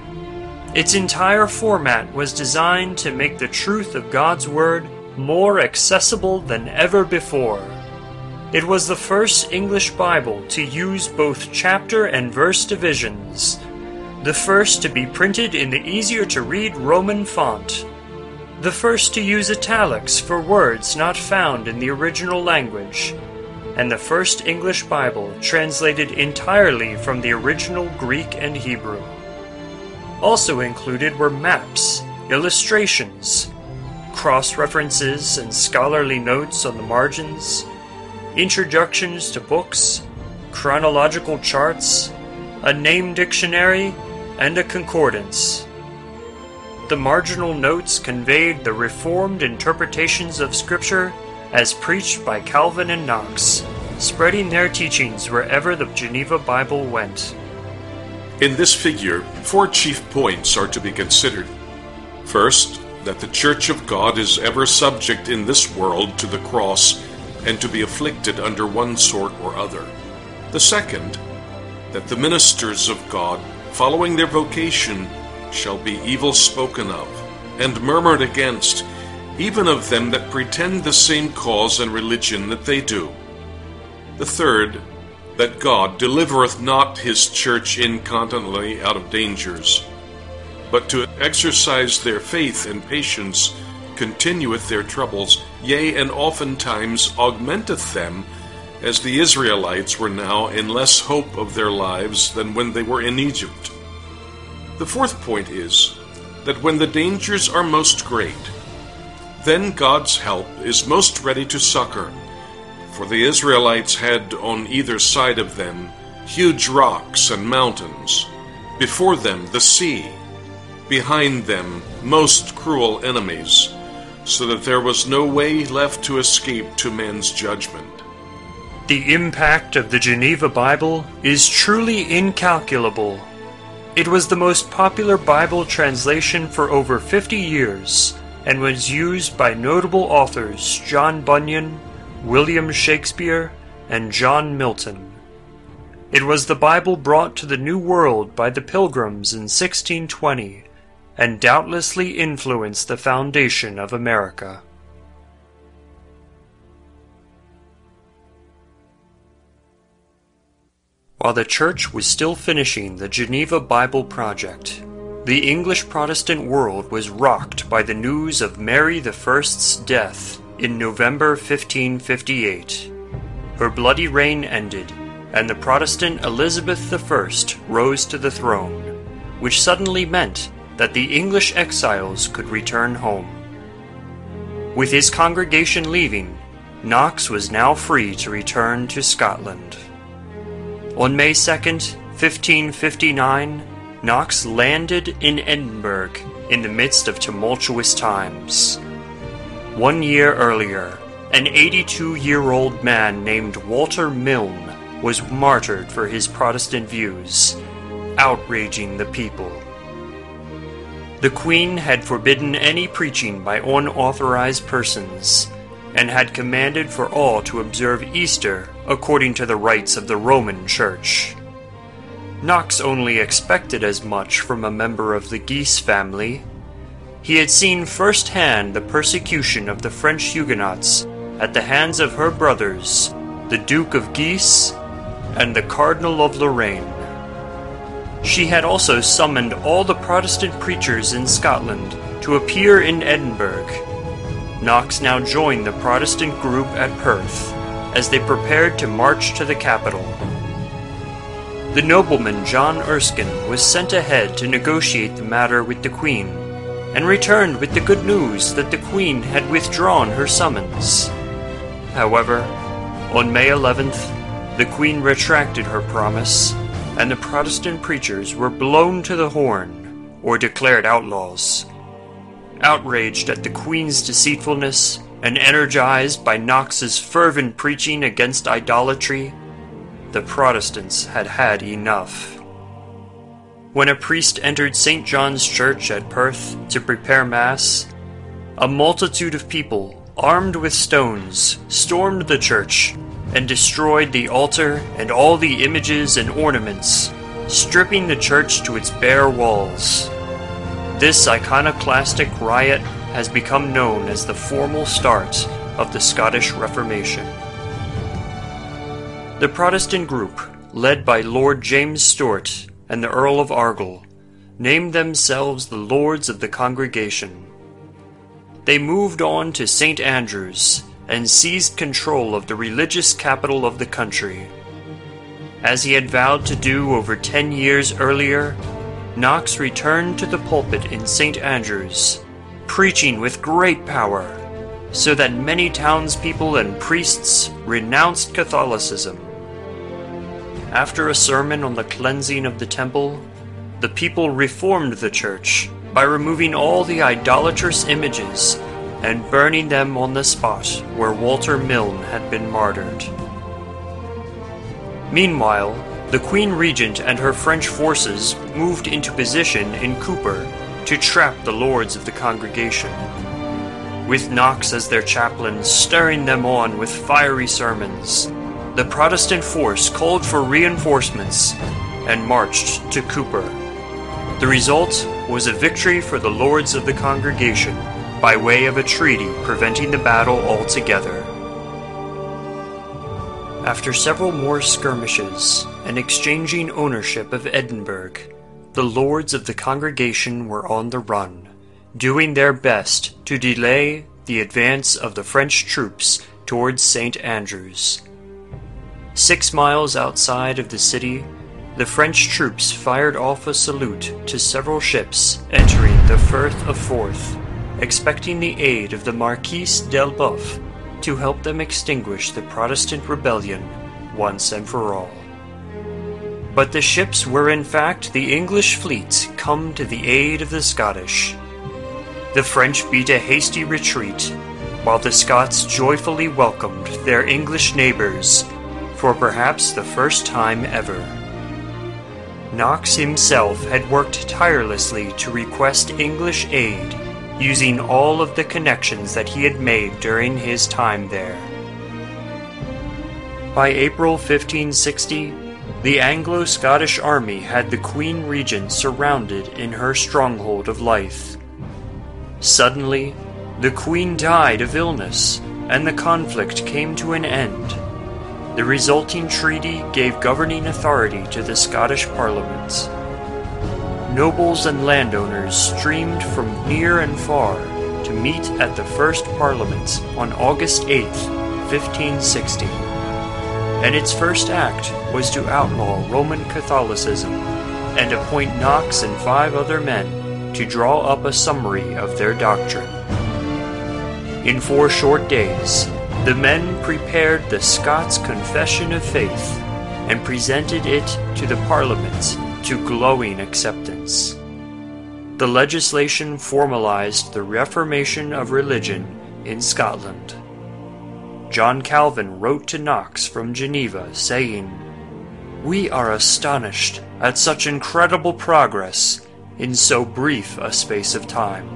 Its entire format was designed to make the truth of God's Word more accessible than ever before. It was the first English Bible to use both chapter and verse divisions, the first to be printed in the easier-to-read Roman font, the first to use italics for words not found in the original language, and the first English Bible translated entirely from the original Greek and Hebrew. Also included were maps, illustrations, cross-references and scholarly notes on the margins, introductions to books, chronological charts, a name dictionary, and a concordance. The marginal notes conveyed the Reformed interpretations of Scripture as preached by Calvin and Knox, spreading their teachings wherever the Geneva Bible went. In this figure, four chief points are to be considered. First, that the Church of God is ever subject in this world to the cross and to be afflicted under one sort or other. The second, that the ministers of God, following their vocation, shall be evil spoken of, and murmured against, even of them that pretend the same cause and religion that they do. The third, that God delivereth not his church incontinently out of dangers, but to exercise their faith and patience continueth their troubles, yea, and oftentimes augmenteth them, as the Israelites were now in less hope of their lives than when they were in Egypt. The fourth point is, that when the dangers are most great, then God's help is most ready to succor, for the Israelites had on either side of them huge rocks and mountains, before them the sea, behind them most cruel enemies, so that there was no way left to escape to man's judgment. The impact of the Geneva Bible is truly incalculable. It was the most popular Bible translation for over fifty years, and was used by notable authors John Bunyan, William Shakespeare, and John Milton. It was the Bible brought to the New World by the Pilgrims in sixteen twenty, and doubtlessly influenced the foundation of America. While the Church was still finishing the Geneva Bible Project, the English Protestant world was rocked by the news of Mary the First's death in November fifteen fifty-eight. Her bloody reign ended, and the Protestant Elizabeth the First rose to the throne, which suddenly meant that the English exiles could return home. With his congregation leaving, Knox was now free to return to Scotland. On May second, fifteen fifty-nine, Knox landed in Edinburgh in the midst of tumultuous times. One year earlier, an eighty-two-year-old man named Walter Milne was martyred for his Protestant views, outraging the people. The Queen had forbidden any preaching by unauthorized persons, and had commanded for all to observe Easter according to the rites of the Roman Church. Knox only expected as much from a member of the Guise family. He had seen firsthand the persecution of the French Huguenots at the hands of her brothers, the Duke of Guise and the Cardinal of Lorraine. She had also summoned all the Protestant preachers in Scotland to appear in Edinburgh. Knox now joined the Protestant group at Perth as they prepared to march to the capital. the nobleman John Erskine was sent ahead to negotiate the matter with the Queen, and returned with the good news that the Queen had withdrawn her summons. However, on May eleventh, the Queen retracted her promise, and the Protestant preachers were blown to the horn, or declared outlaws. Outraged at the Queen's deceitfulness, and energized by Knox's fervent preaching against idolatry, the Protestants had had enough. When a priest entered Saint John's Church at Perth to prepare Mass, a multitude of people, armed with stones, stormed the church and destroyed the altar and all the images and ornaments, stripping the church to its bare walls. This iconoclastic riot has become known as the formal start of the Scottish Reformation. The Protestant group, led by Lord James Stuart and the Earl of Argyll, named themselves the Lords of the Congregation. They moved on to Saint Andrews and seized control of the religious capital of the country. As he had vowed to do over ten years earlier, Knox returned to the pulpit in Saint Andrews, preaching with great power, so that many townspeople and priests renounced Catholicism. After a sermon on the cleansing of the temple, the people reformed the church by removing all the idolatrous images and burning them on the spot where Walter Milne had been martyred. Meanwhile, the Queen Regent and her French forces moved into position in Cooper to trap the Lords of the Congregation, with Knox as their chaplain stirring them on with fiery sermons. The Protestant force called for reinforcements and marched to Cooper. The result was a victory for the Lords of the Congregation by way of a treaty preventing the battle altogether. After several more skirmishes and exchanging ownership of Edinburgh, the Lords of the Congregation were on the run, doing their best to delay the advance of the French troops towards Saint Andrews. Six miles outside of the city, the French troops fired off a salute to several ships entering the Firth of Forth, expecting the aid of the Marquis d'Elbeuf to help them extinguish the Protestant rebellion once and for all. But the ships were in fact the English fleet come to the aid of the Scottish. The French beat a hasty retreat, while the Scots joyfully welcomed their English neighbors for perhaps the first time ever. Knox himself had worked tirelessly to request English aid, using all of the connections that he had made during his time there. By April fifteen sixty, the Anglo-Scottish army had the Queen Regent surrounded in her stronghold of Leith. Suddenly, the Queen died of illness, and the conflict came to an end. The resulting treaty gave governing authority to the Scottish Parliament. Nobles and landowners streamed from near and far to meet at the First Parliament on August eighth, fifteen sixty. And its first act was to outlaw Roman Catholicism and appoint Knox and five other men to draw up a summary of their doctrine. In four short days, the men prepared the Scots Confession of Faith and presented it to the Parliament to glowing acceptance. The legislation formalized the reformation of religion in Scotland. John Calvin wrote to Knox from Geneva saying, "We are astonished at such incredible progress in so brief a space of time."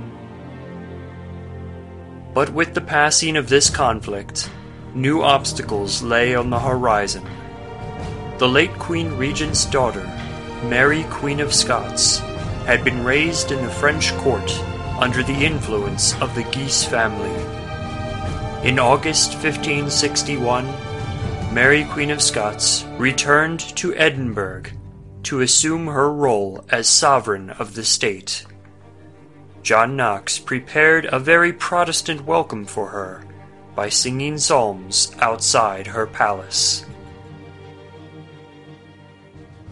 But with the passing of this conflict, new obstacles lay on the horizon. The late Queen Regent's daughter, Mary Queen of Scots, had been raised in the French court under the influence of the Guise family. In August fifteen sixty-one, Mary Queen of Scots returned to Edinburgh to assume her role as sovereign of the state. John Knox prepared a very Protestant welcome for her by singing psalms outside her palace.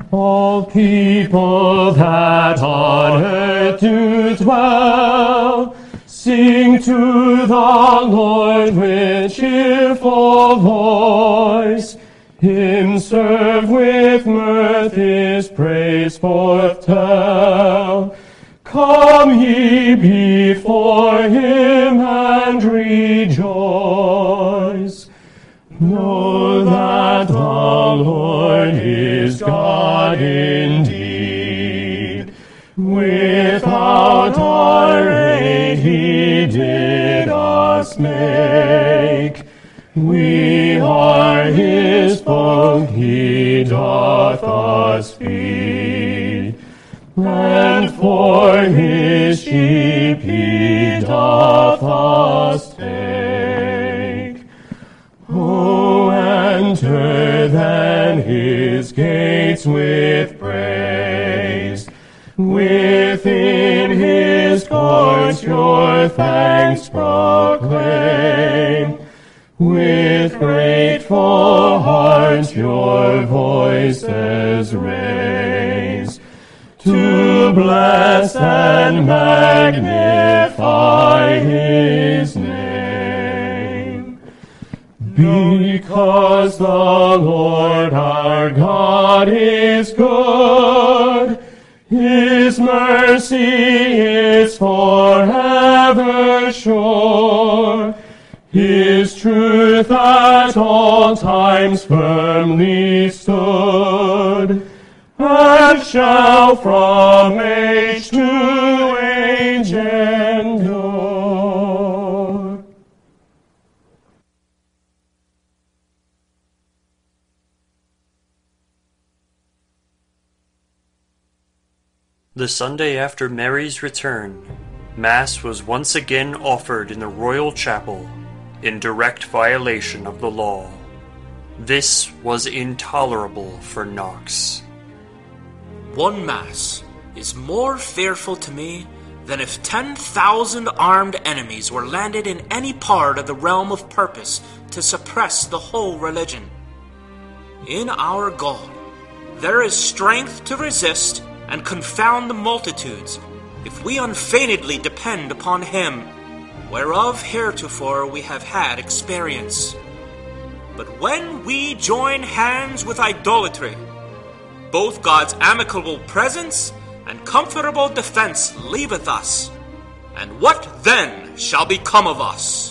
All people that on earth do dwell, sing to the Lord with cheerful voice. Him serve with mirth, his praise forth tell. Come ye before him and rejoice. Know that the Lord is God indeed. Without our aid he did us make. We are his folk, he doth us feed. And for his sheep he doth us take. Oh, enter then his gates with praise. Within his courts your thanks proclaim. With grateful hearts your voices raise, to bless and magnify his name. Because the Lord our God is good, his mercy is forever sure. His truth at all times firmly stood, and shall from age to age endure. The Sunday after Mary's return, Mass was once again offered in the royal chapel, in direct violation of the law. This was intolerable for Knox. One Mass is more fearful to me than if ten thousand armed enemies were landed in any part of the realm of purpose to suppress the whole religion. In our God, there is strength to resist and confound the multitudes, if we unfeignedly depend upon him, whereof heretofore we have had experience. But when we join hands with idolatry, both God's amicable presence and comfortable defense leaveth us, and what then shall become of us?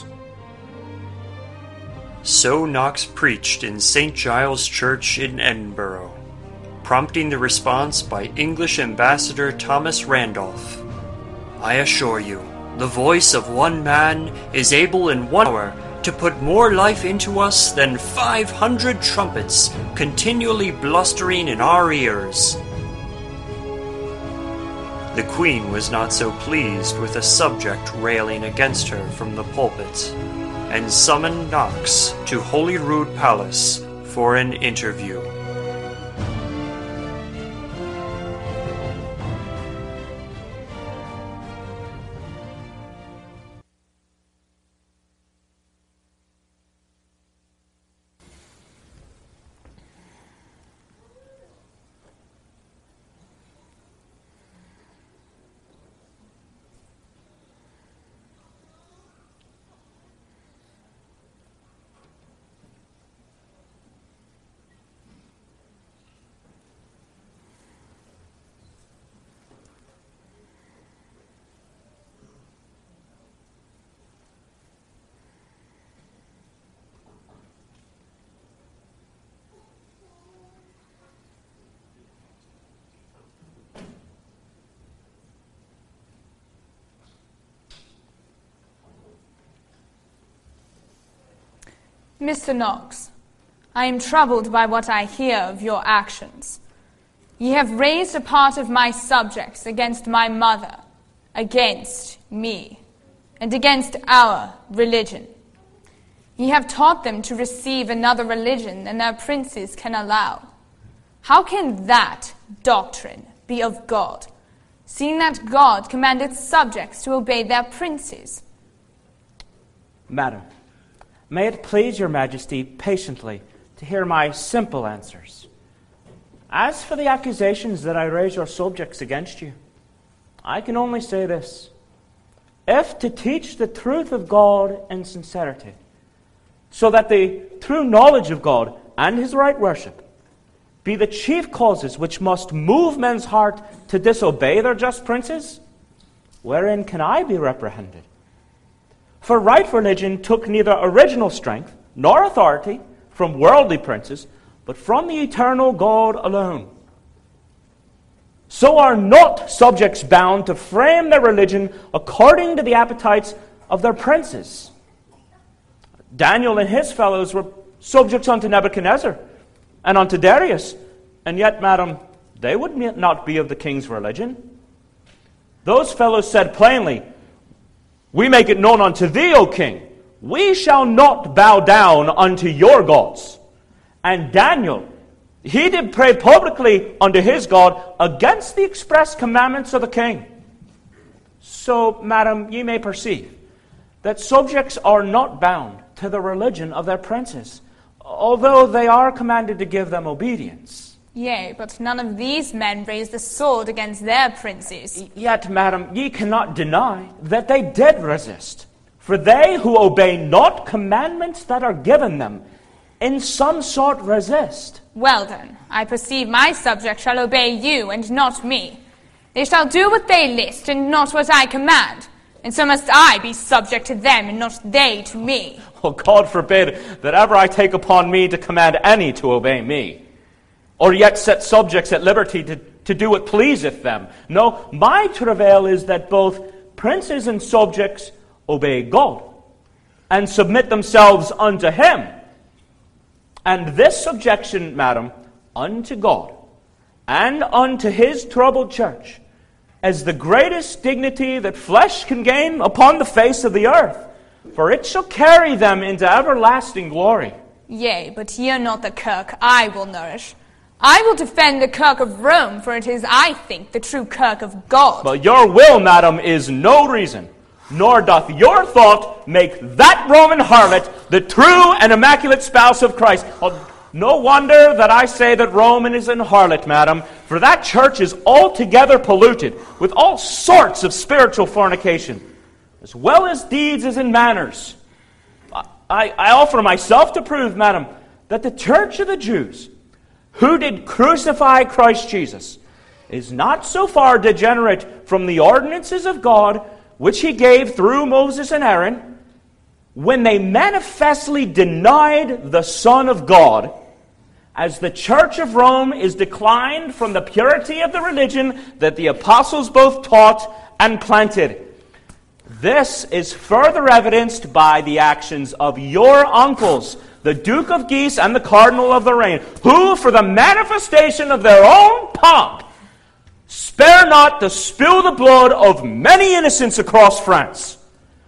So Knox preached in Saint Giles Church in Edinburgh, prompting the response by English Ambassador Thomas Randolph. I assure you, the voice of one man is able in one hour to put more life into us than five hundred trumpets continually blustering in our ears. The Queen was not so pleased with a subject railing against her from the pulpit, and summoned Knox to Holyrood Palace for an interview. Mister Knox, I am troubled by what I hear of your actions. Ye have raised a part of my subjects against my mother, against me, and against our religion. Ye have taught them to receive another religion than their princes can allow. How can that doctrine be of God, seeing that God commanded subjects to obey their princes? Madam, may it please your Majesty patiently to hear my simple answers. As for the accusations that I raise your subjects against you, I can only say this. If to teach the truth of God in sincerity, so that the true knowledge of God and his right worship be the chief causes which must move men's heart to disobey their just princes, wherein can I be reprehended? For right religion took neither original strength nor authority from worldly princes, but from the eternal God alone. So are not subjects bound to frame their religion according to the appetites of their princes. Daniel and his fellows were subjects unto Nebuchadnezzar and unto Darius, and yet, madam, they would not be of the king's religion. Those fellows said plainly, we make it known unto thee, O king, we shall not bow down unto your gods. And Daniel, he did pray publicly unto his God against the express commandments of the king. So, madam, ye may perceive that subjects are not bound to the religion of their princes, although they are commanded to give them obedience. Yea, but none of these men raised a sword against their princes. Yet, madam, ye cannot deny that they did resist. For they who obey not commandments that are given them, in some sort resist. Well then, I perceive my subjects shall obey you, and not me. They shall do what they list, and not what I command. And so must I be subject to them, and not they to me. Well, God forbid that ever I take upon me to command any to obey me, or yet set subjects at liberty to, to do what pleaseth them. No, my travail is that both princes and subjects obey God, and submit themselves unto him. And this subjection, madam, unto God, and unto his troubled church, as the greatest dignity that flesh can gain upon the face of the earth, for it shall carry them into everlasting glory. Yea, but ye are not the kirk I will nourish. I will defend the kirk of Rome, for it is, I think, the true kirk of God. But your will, madam, is no reason, nor doth your thought make that Roman harlot the true and immaculate spouse of Christ. Oh, no wonder that I say that Roman is an harlot, madam, for that church is altogether polluted with all sorts of spiritual fornication, as well as deeds as in manners. I, I offer myself to prove, madam, that the church of the Jews, who did crucify Christ Jesus, is not so far degenerate from the ordinances of God, which he gave through Moses and Aaron, when they manifestly denied the Son of God, as the Church of Rome is declined from the purity of the religion that the apostles both taught and planted. This is further evidenced by the actions of your uncles, the Duke of Guise and the Cardinal of Lorraine, who, for the manifestation of their own pomp, spare not to spill the blood of many innocents across France.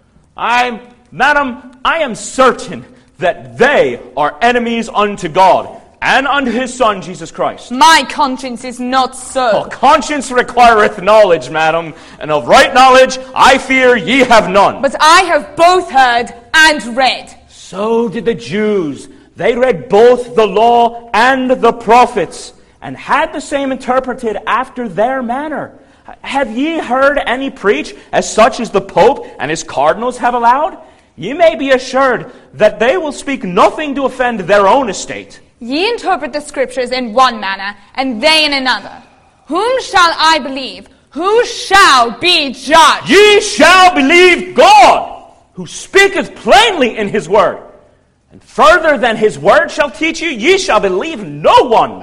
I, madam, I am certain that they are enemies unto God and unto his Son, Jesus Christ. My conscience is not so. Oh, conscience requireth knowledge, madam, and of right knowledge I fear ye have none. But I have both heard and read. So did the Jews. They read both the law and the prophets, and had the same interpreted after their manner. Have ye heard any preach as such as the Pope and his cardinals have allowed? Ye may be assured that they will speak nothing to offend their own estate. Ye interpret the Scriptures in one manner, and they in another. Whom shall I believe? Who shall be judged? Ye shall believe God, who speaketh plainly in his word. And further than his word shall teach you, ye shall believe no one.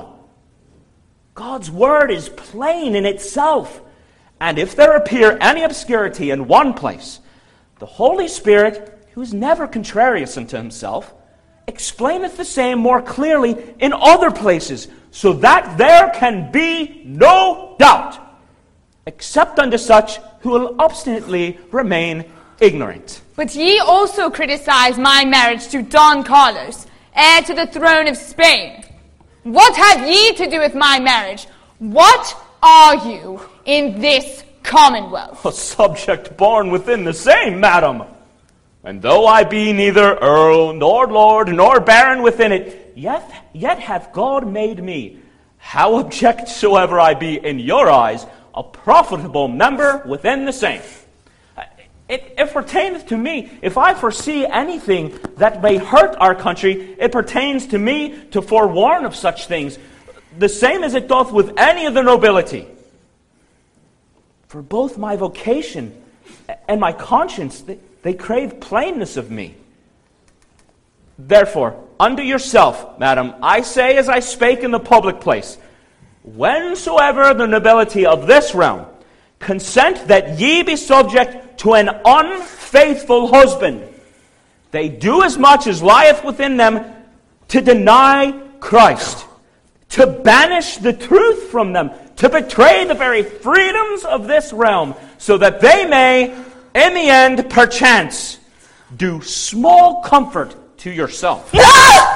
God's word is plain in itself. And if there appear any obscurity in one place, the Holy Spirit, who is never contrarious unto himself, explaineth the same more clearly in other places, so that there can be no doubt, except unto such who will obstinately remain ignorant. But ye also criticize my marriage to Don Carlos, heir to the throne of Spain. What have ye to do with my marriage? What are you in this commonwealth? A subject born within the same, madam. And though I be neither earl, nor lord, nor baron within it, yet, yet hath God made me how object soever I be in your eyes, a profitable member within the same. It, it pertaineth to me. If I foresee anything that may hurt our country, it pertains to me to forewarn of such things, the same as it doth with any of the nobility. For both my vocation and my conscience, they, they crave plainness of me. Therefore, unto yourself, madam, I say as I spake in the public place, whensoever the nobility of this realm consent that ye be subject to an unfaithful husband, they do as much as lieth within them to deny Christ, to banish the truth from them, to betray the very freedoms of this realm, so that they may, in the end, perchance, do small comfort to yourself. No!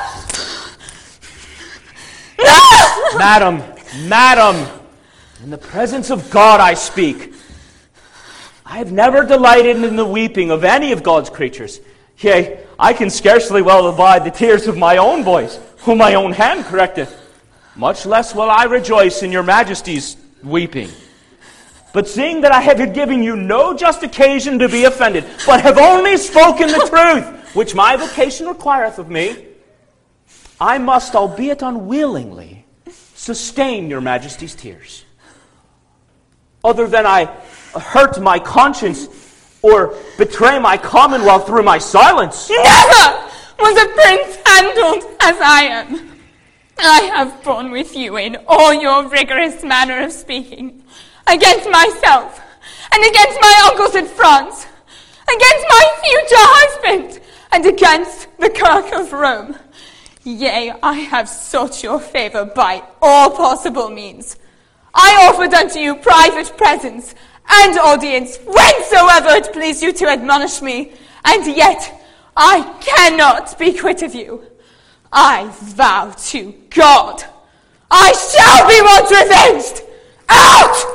No! Madam, madam, in the presence of God I speak. I have never delighted in the weeping of any of God's creatures. Yea, I can scarcely well abide the tears of my own voice, whom my own hand correcteth. Much less will I rejoice in your majesty's weeping. But seeing that I have given you no just occasion to be offended, but have only spoken the truth, which my vocation requireth of me, I must, albeit unwillingly, sustain your majesty's tears. Other than I hurt my conscience or betray my commonwealth through my silence. Never was a prince handled as I am. I have borne with you in all your rigorous manner of speaking, against myself, and against my uncles in France, against my future husband, and against the Kirk of Rome. Yea, I have sought your favour by all possible means. I offered unto you private presence and audience whensoever it pleased you to admonish me, and yet I cannot be quit of you. I vow to God, I shall be once revenged! Out!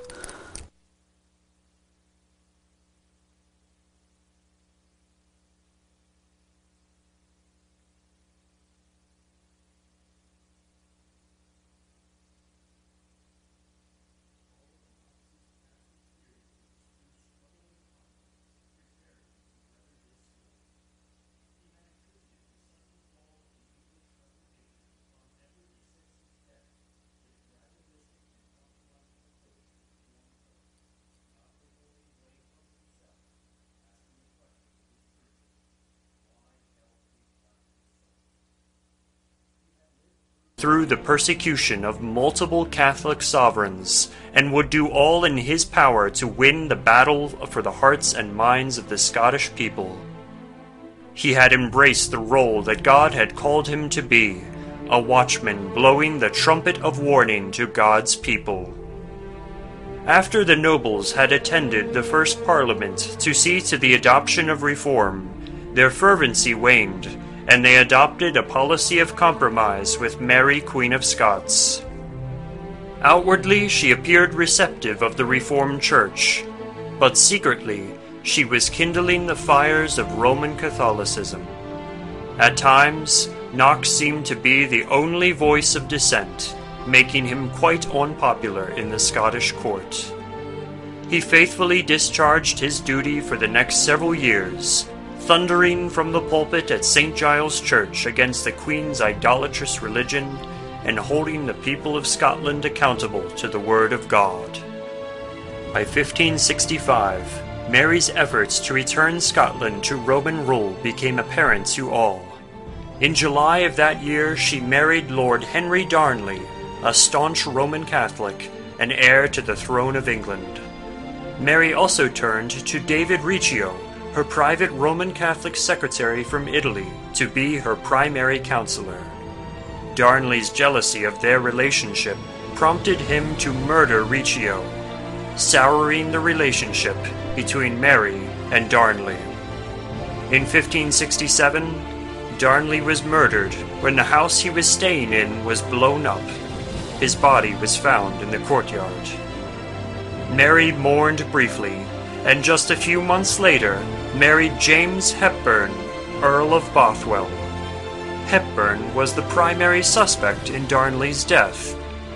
through the persecution of multiple Catholic sovereigns, and would do all in his power to win the battle for the hearts and minds of the Scottish people. He had embraced the role that God had called him to be, a watchman blowing the trumpet of warning to God's people. After the nobles had attended the first Parliament to see to the adoption of reform, their fervency waned, and they adopted a policy of compromise with Mary, Queen of Scots. Outwardly, she appeared receptive of the Reformed Church, but secretly, she was kindling the fires of Roman Catholicism. At times, Knox seemed to be the only voice of dissent, making him quite unpopular in the Scottish court. He faithfully discharged his duty for the next several years, thundering from the pulpit at Saint Giles Church against the Queen's idolatrous religion and holding the people of Scotland accountable to the Word of God. By fifteen sixty-five, Mary's efforts to return Scotland to Roman rule became apparent to all. In July of that year, she married Lord Henry Darnley, a staunch Roman Catholic and heir to the throne of England. Mary also turned to David Riccio, her private Roman Catholic secretary from Italy, to be her primary counselor. Darnley's jealousy of their relationship prompted him to murder Riccio, souring the relationship between Mary and Darnley. In fifteen sixty-seven, Darnley was murdered when the house he was staying in was blown up. His body was found in the courtyard. Mary mourned briefly, and just a few months later married James Hepburn, Earl of Bothwell. Hepburn was the primary suspect in Darnley's death,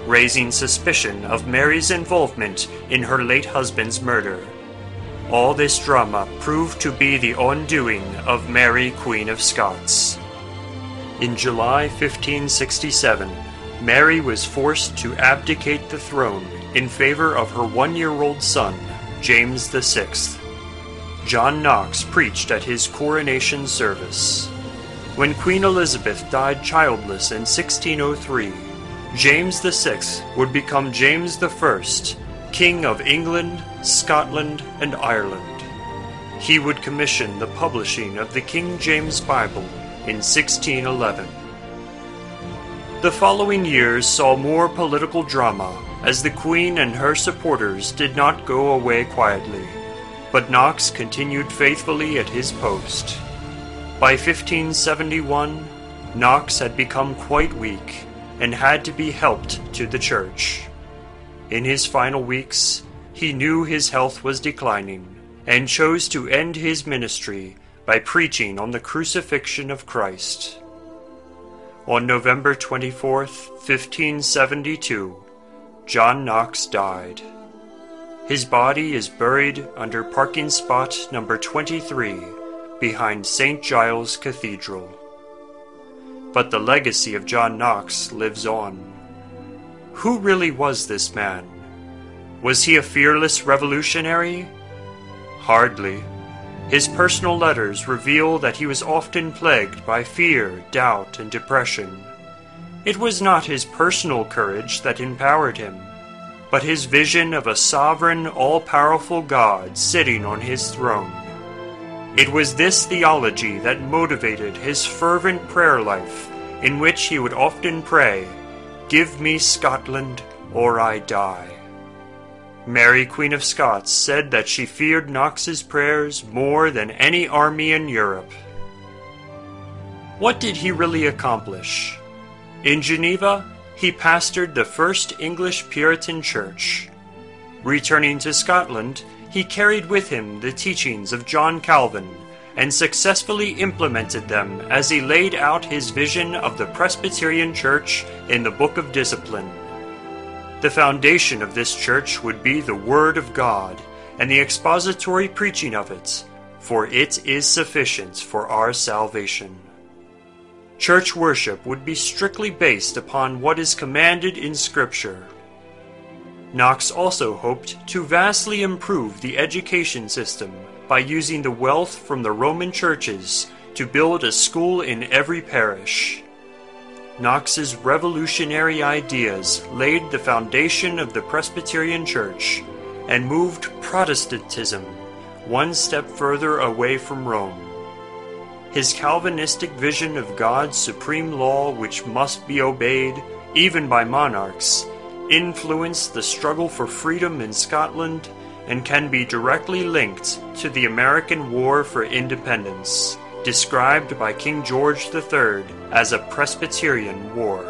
raising suspicion of Mary's involvement in her late husband's murder. All this drama proved to be the undoing of Mary, Queen of Scots. In July fifteen sixty-seven, Mary was forced to abdicate the throne in favor of her one-year-old son, James the Sixth. John Knox preached at his coronation service. When Queen Elizabeth died childless in sixteen oh three, James the Sixth would become James the First, King of England, Scotland, and Ireland. He would commission the publishing of the King James Bible in sixteen eleven. The following years saw more political drama, as the Queen and her supporters did not go away quietly, but Knox continued faithfully at his post. By fifteen seventy-one, Knox had become quite weak and had to be helped to the church. In his final weeks, he knew his health was declining and chose to end his ministry by preaching on the crucifixion of Christ. On November twenty-fourth, fifteen seventy-two, John Knox died. His body is buried under parking spot number twenty-three behind Saint Giles Cathedral. But the legacy of John Knox lives on. Who really was this man? Was he a fearless revolutionary? Hardly. His personal letters reveal that he was often plagued by fear, doubt, and depression. It was not his personal courage that empowered him, but his vision of a sovereign, all-powerful God sitting on his throne. It was this theology that motivated his fervent prayer life, in which he would often pray, "Give me Scotland, or I die." Mary, Queen of Scots, said that she feared Knox's prayers more than any army in Europe. What did he really accomplish? In Geneva, he pastored the first English Puritan church. Returning to Scotland, he carried with him the teachings of John Calvin and successfully implemented them as he laid out his vision of the Presbyterian Church in the Book of Discipline. The foundation of this church would be the Word of God and the expository preaching of it, for it is sufficient for our salvation. Church worship would be strictly based upon what is commanded in Scripture. Knox also hoped to vastly improve the education system by using the wealth from the Roman churches to build a school in every parish. Knox's revolutionary ideas laid the foundation of the Presbyterian Church and moved Protestantism one step further away from Rome. His Calvinistic vision of God's supreme law, which must be obeyed even by monarchs, influenced the struggle for freedom in Scotland and can be directly linked to the American War for Independence, described by King George the Third as a Presbyterian War.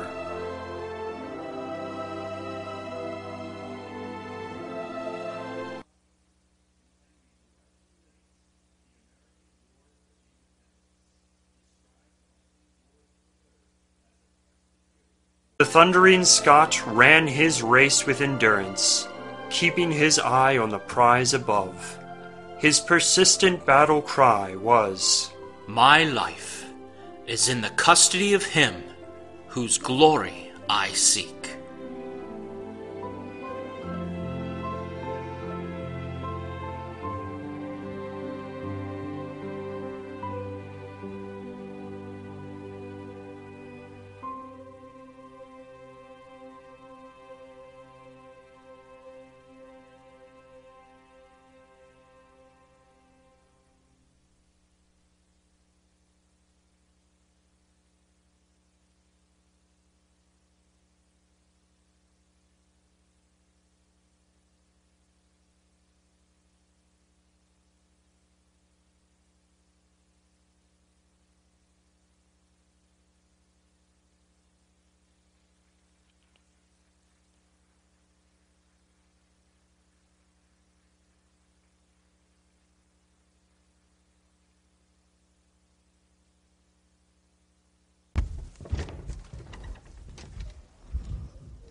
The thundering Scot ran his race with endurance, keeping his eye on the prize above. His persistent battle cry was, "My life is in the custody of him whose glory I seek."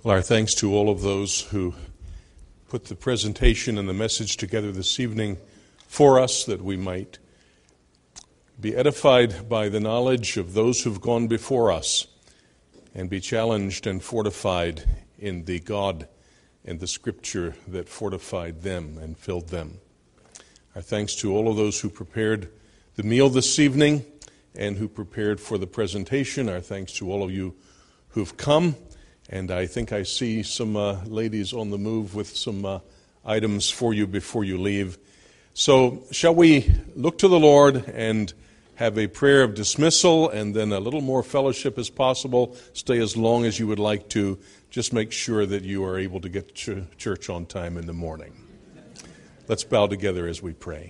Well, our thanks to all of those who put the presentation and the message together this evening for us, that we might be edified by the knowledge of those who've gone before us and be challenged and fortified in the God and the Scripture that fortified them and filled them. Our thanks to all of those who prepared the meal this evening and who prepared for the presentation. Our thanks to all of you who've come. And I think I see some uh, ladies on the move with some uh, items for you before you leave. So shall we look to the Lord and have a prayer of dismissal and then a little more fellowship as possible. Stay as long as you would like to. Just make sure that you are able to get to church on time in the morning. Let's bow together as we pray.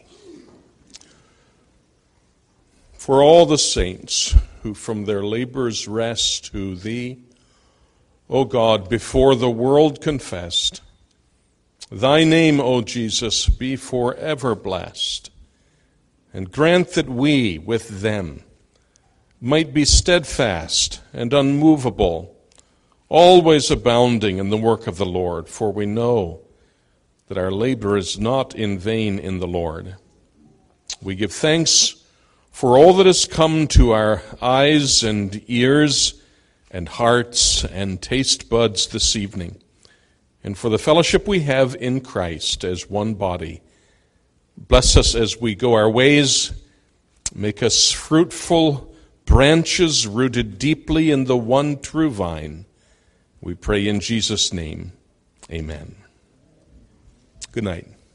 For all the saints who from their labors rest, who thee, O God, before the world confessed, thy name, O Jesus, be forever blessed, and grant that we with them might be steadfast and unmovable, always abounding in the work of the Lord, for we know that our labor is not in vain in the Lord. We give thanks for all that has come to our eyes and ears and hearts and taste buds this evening, and for the fellowship we have in Christ as one body. Bless us as we go our ways. Make us fruitful branches rooted deeply in the one true vine. We pray in Jesus' name. Amen. Good night.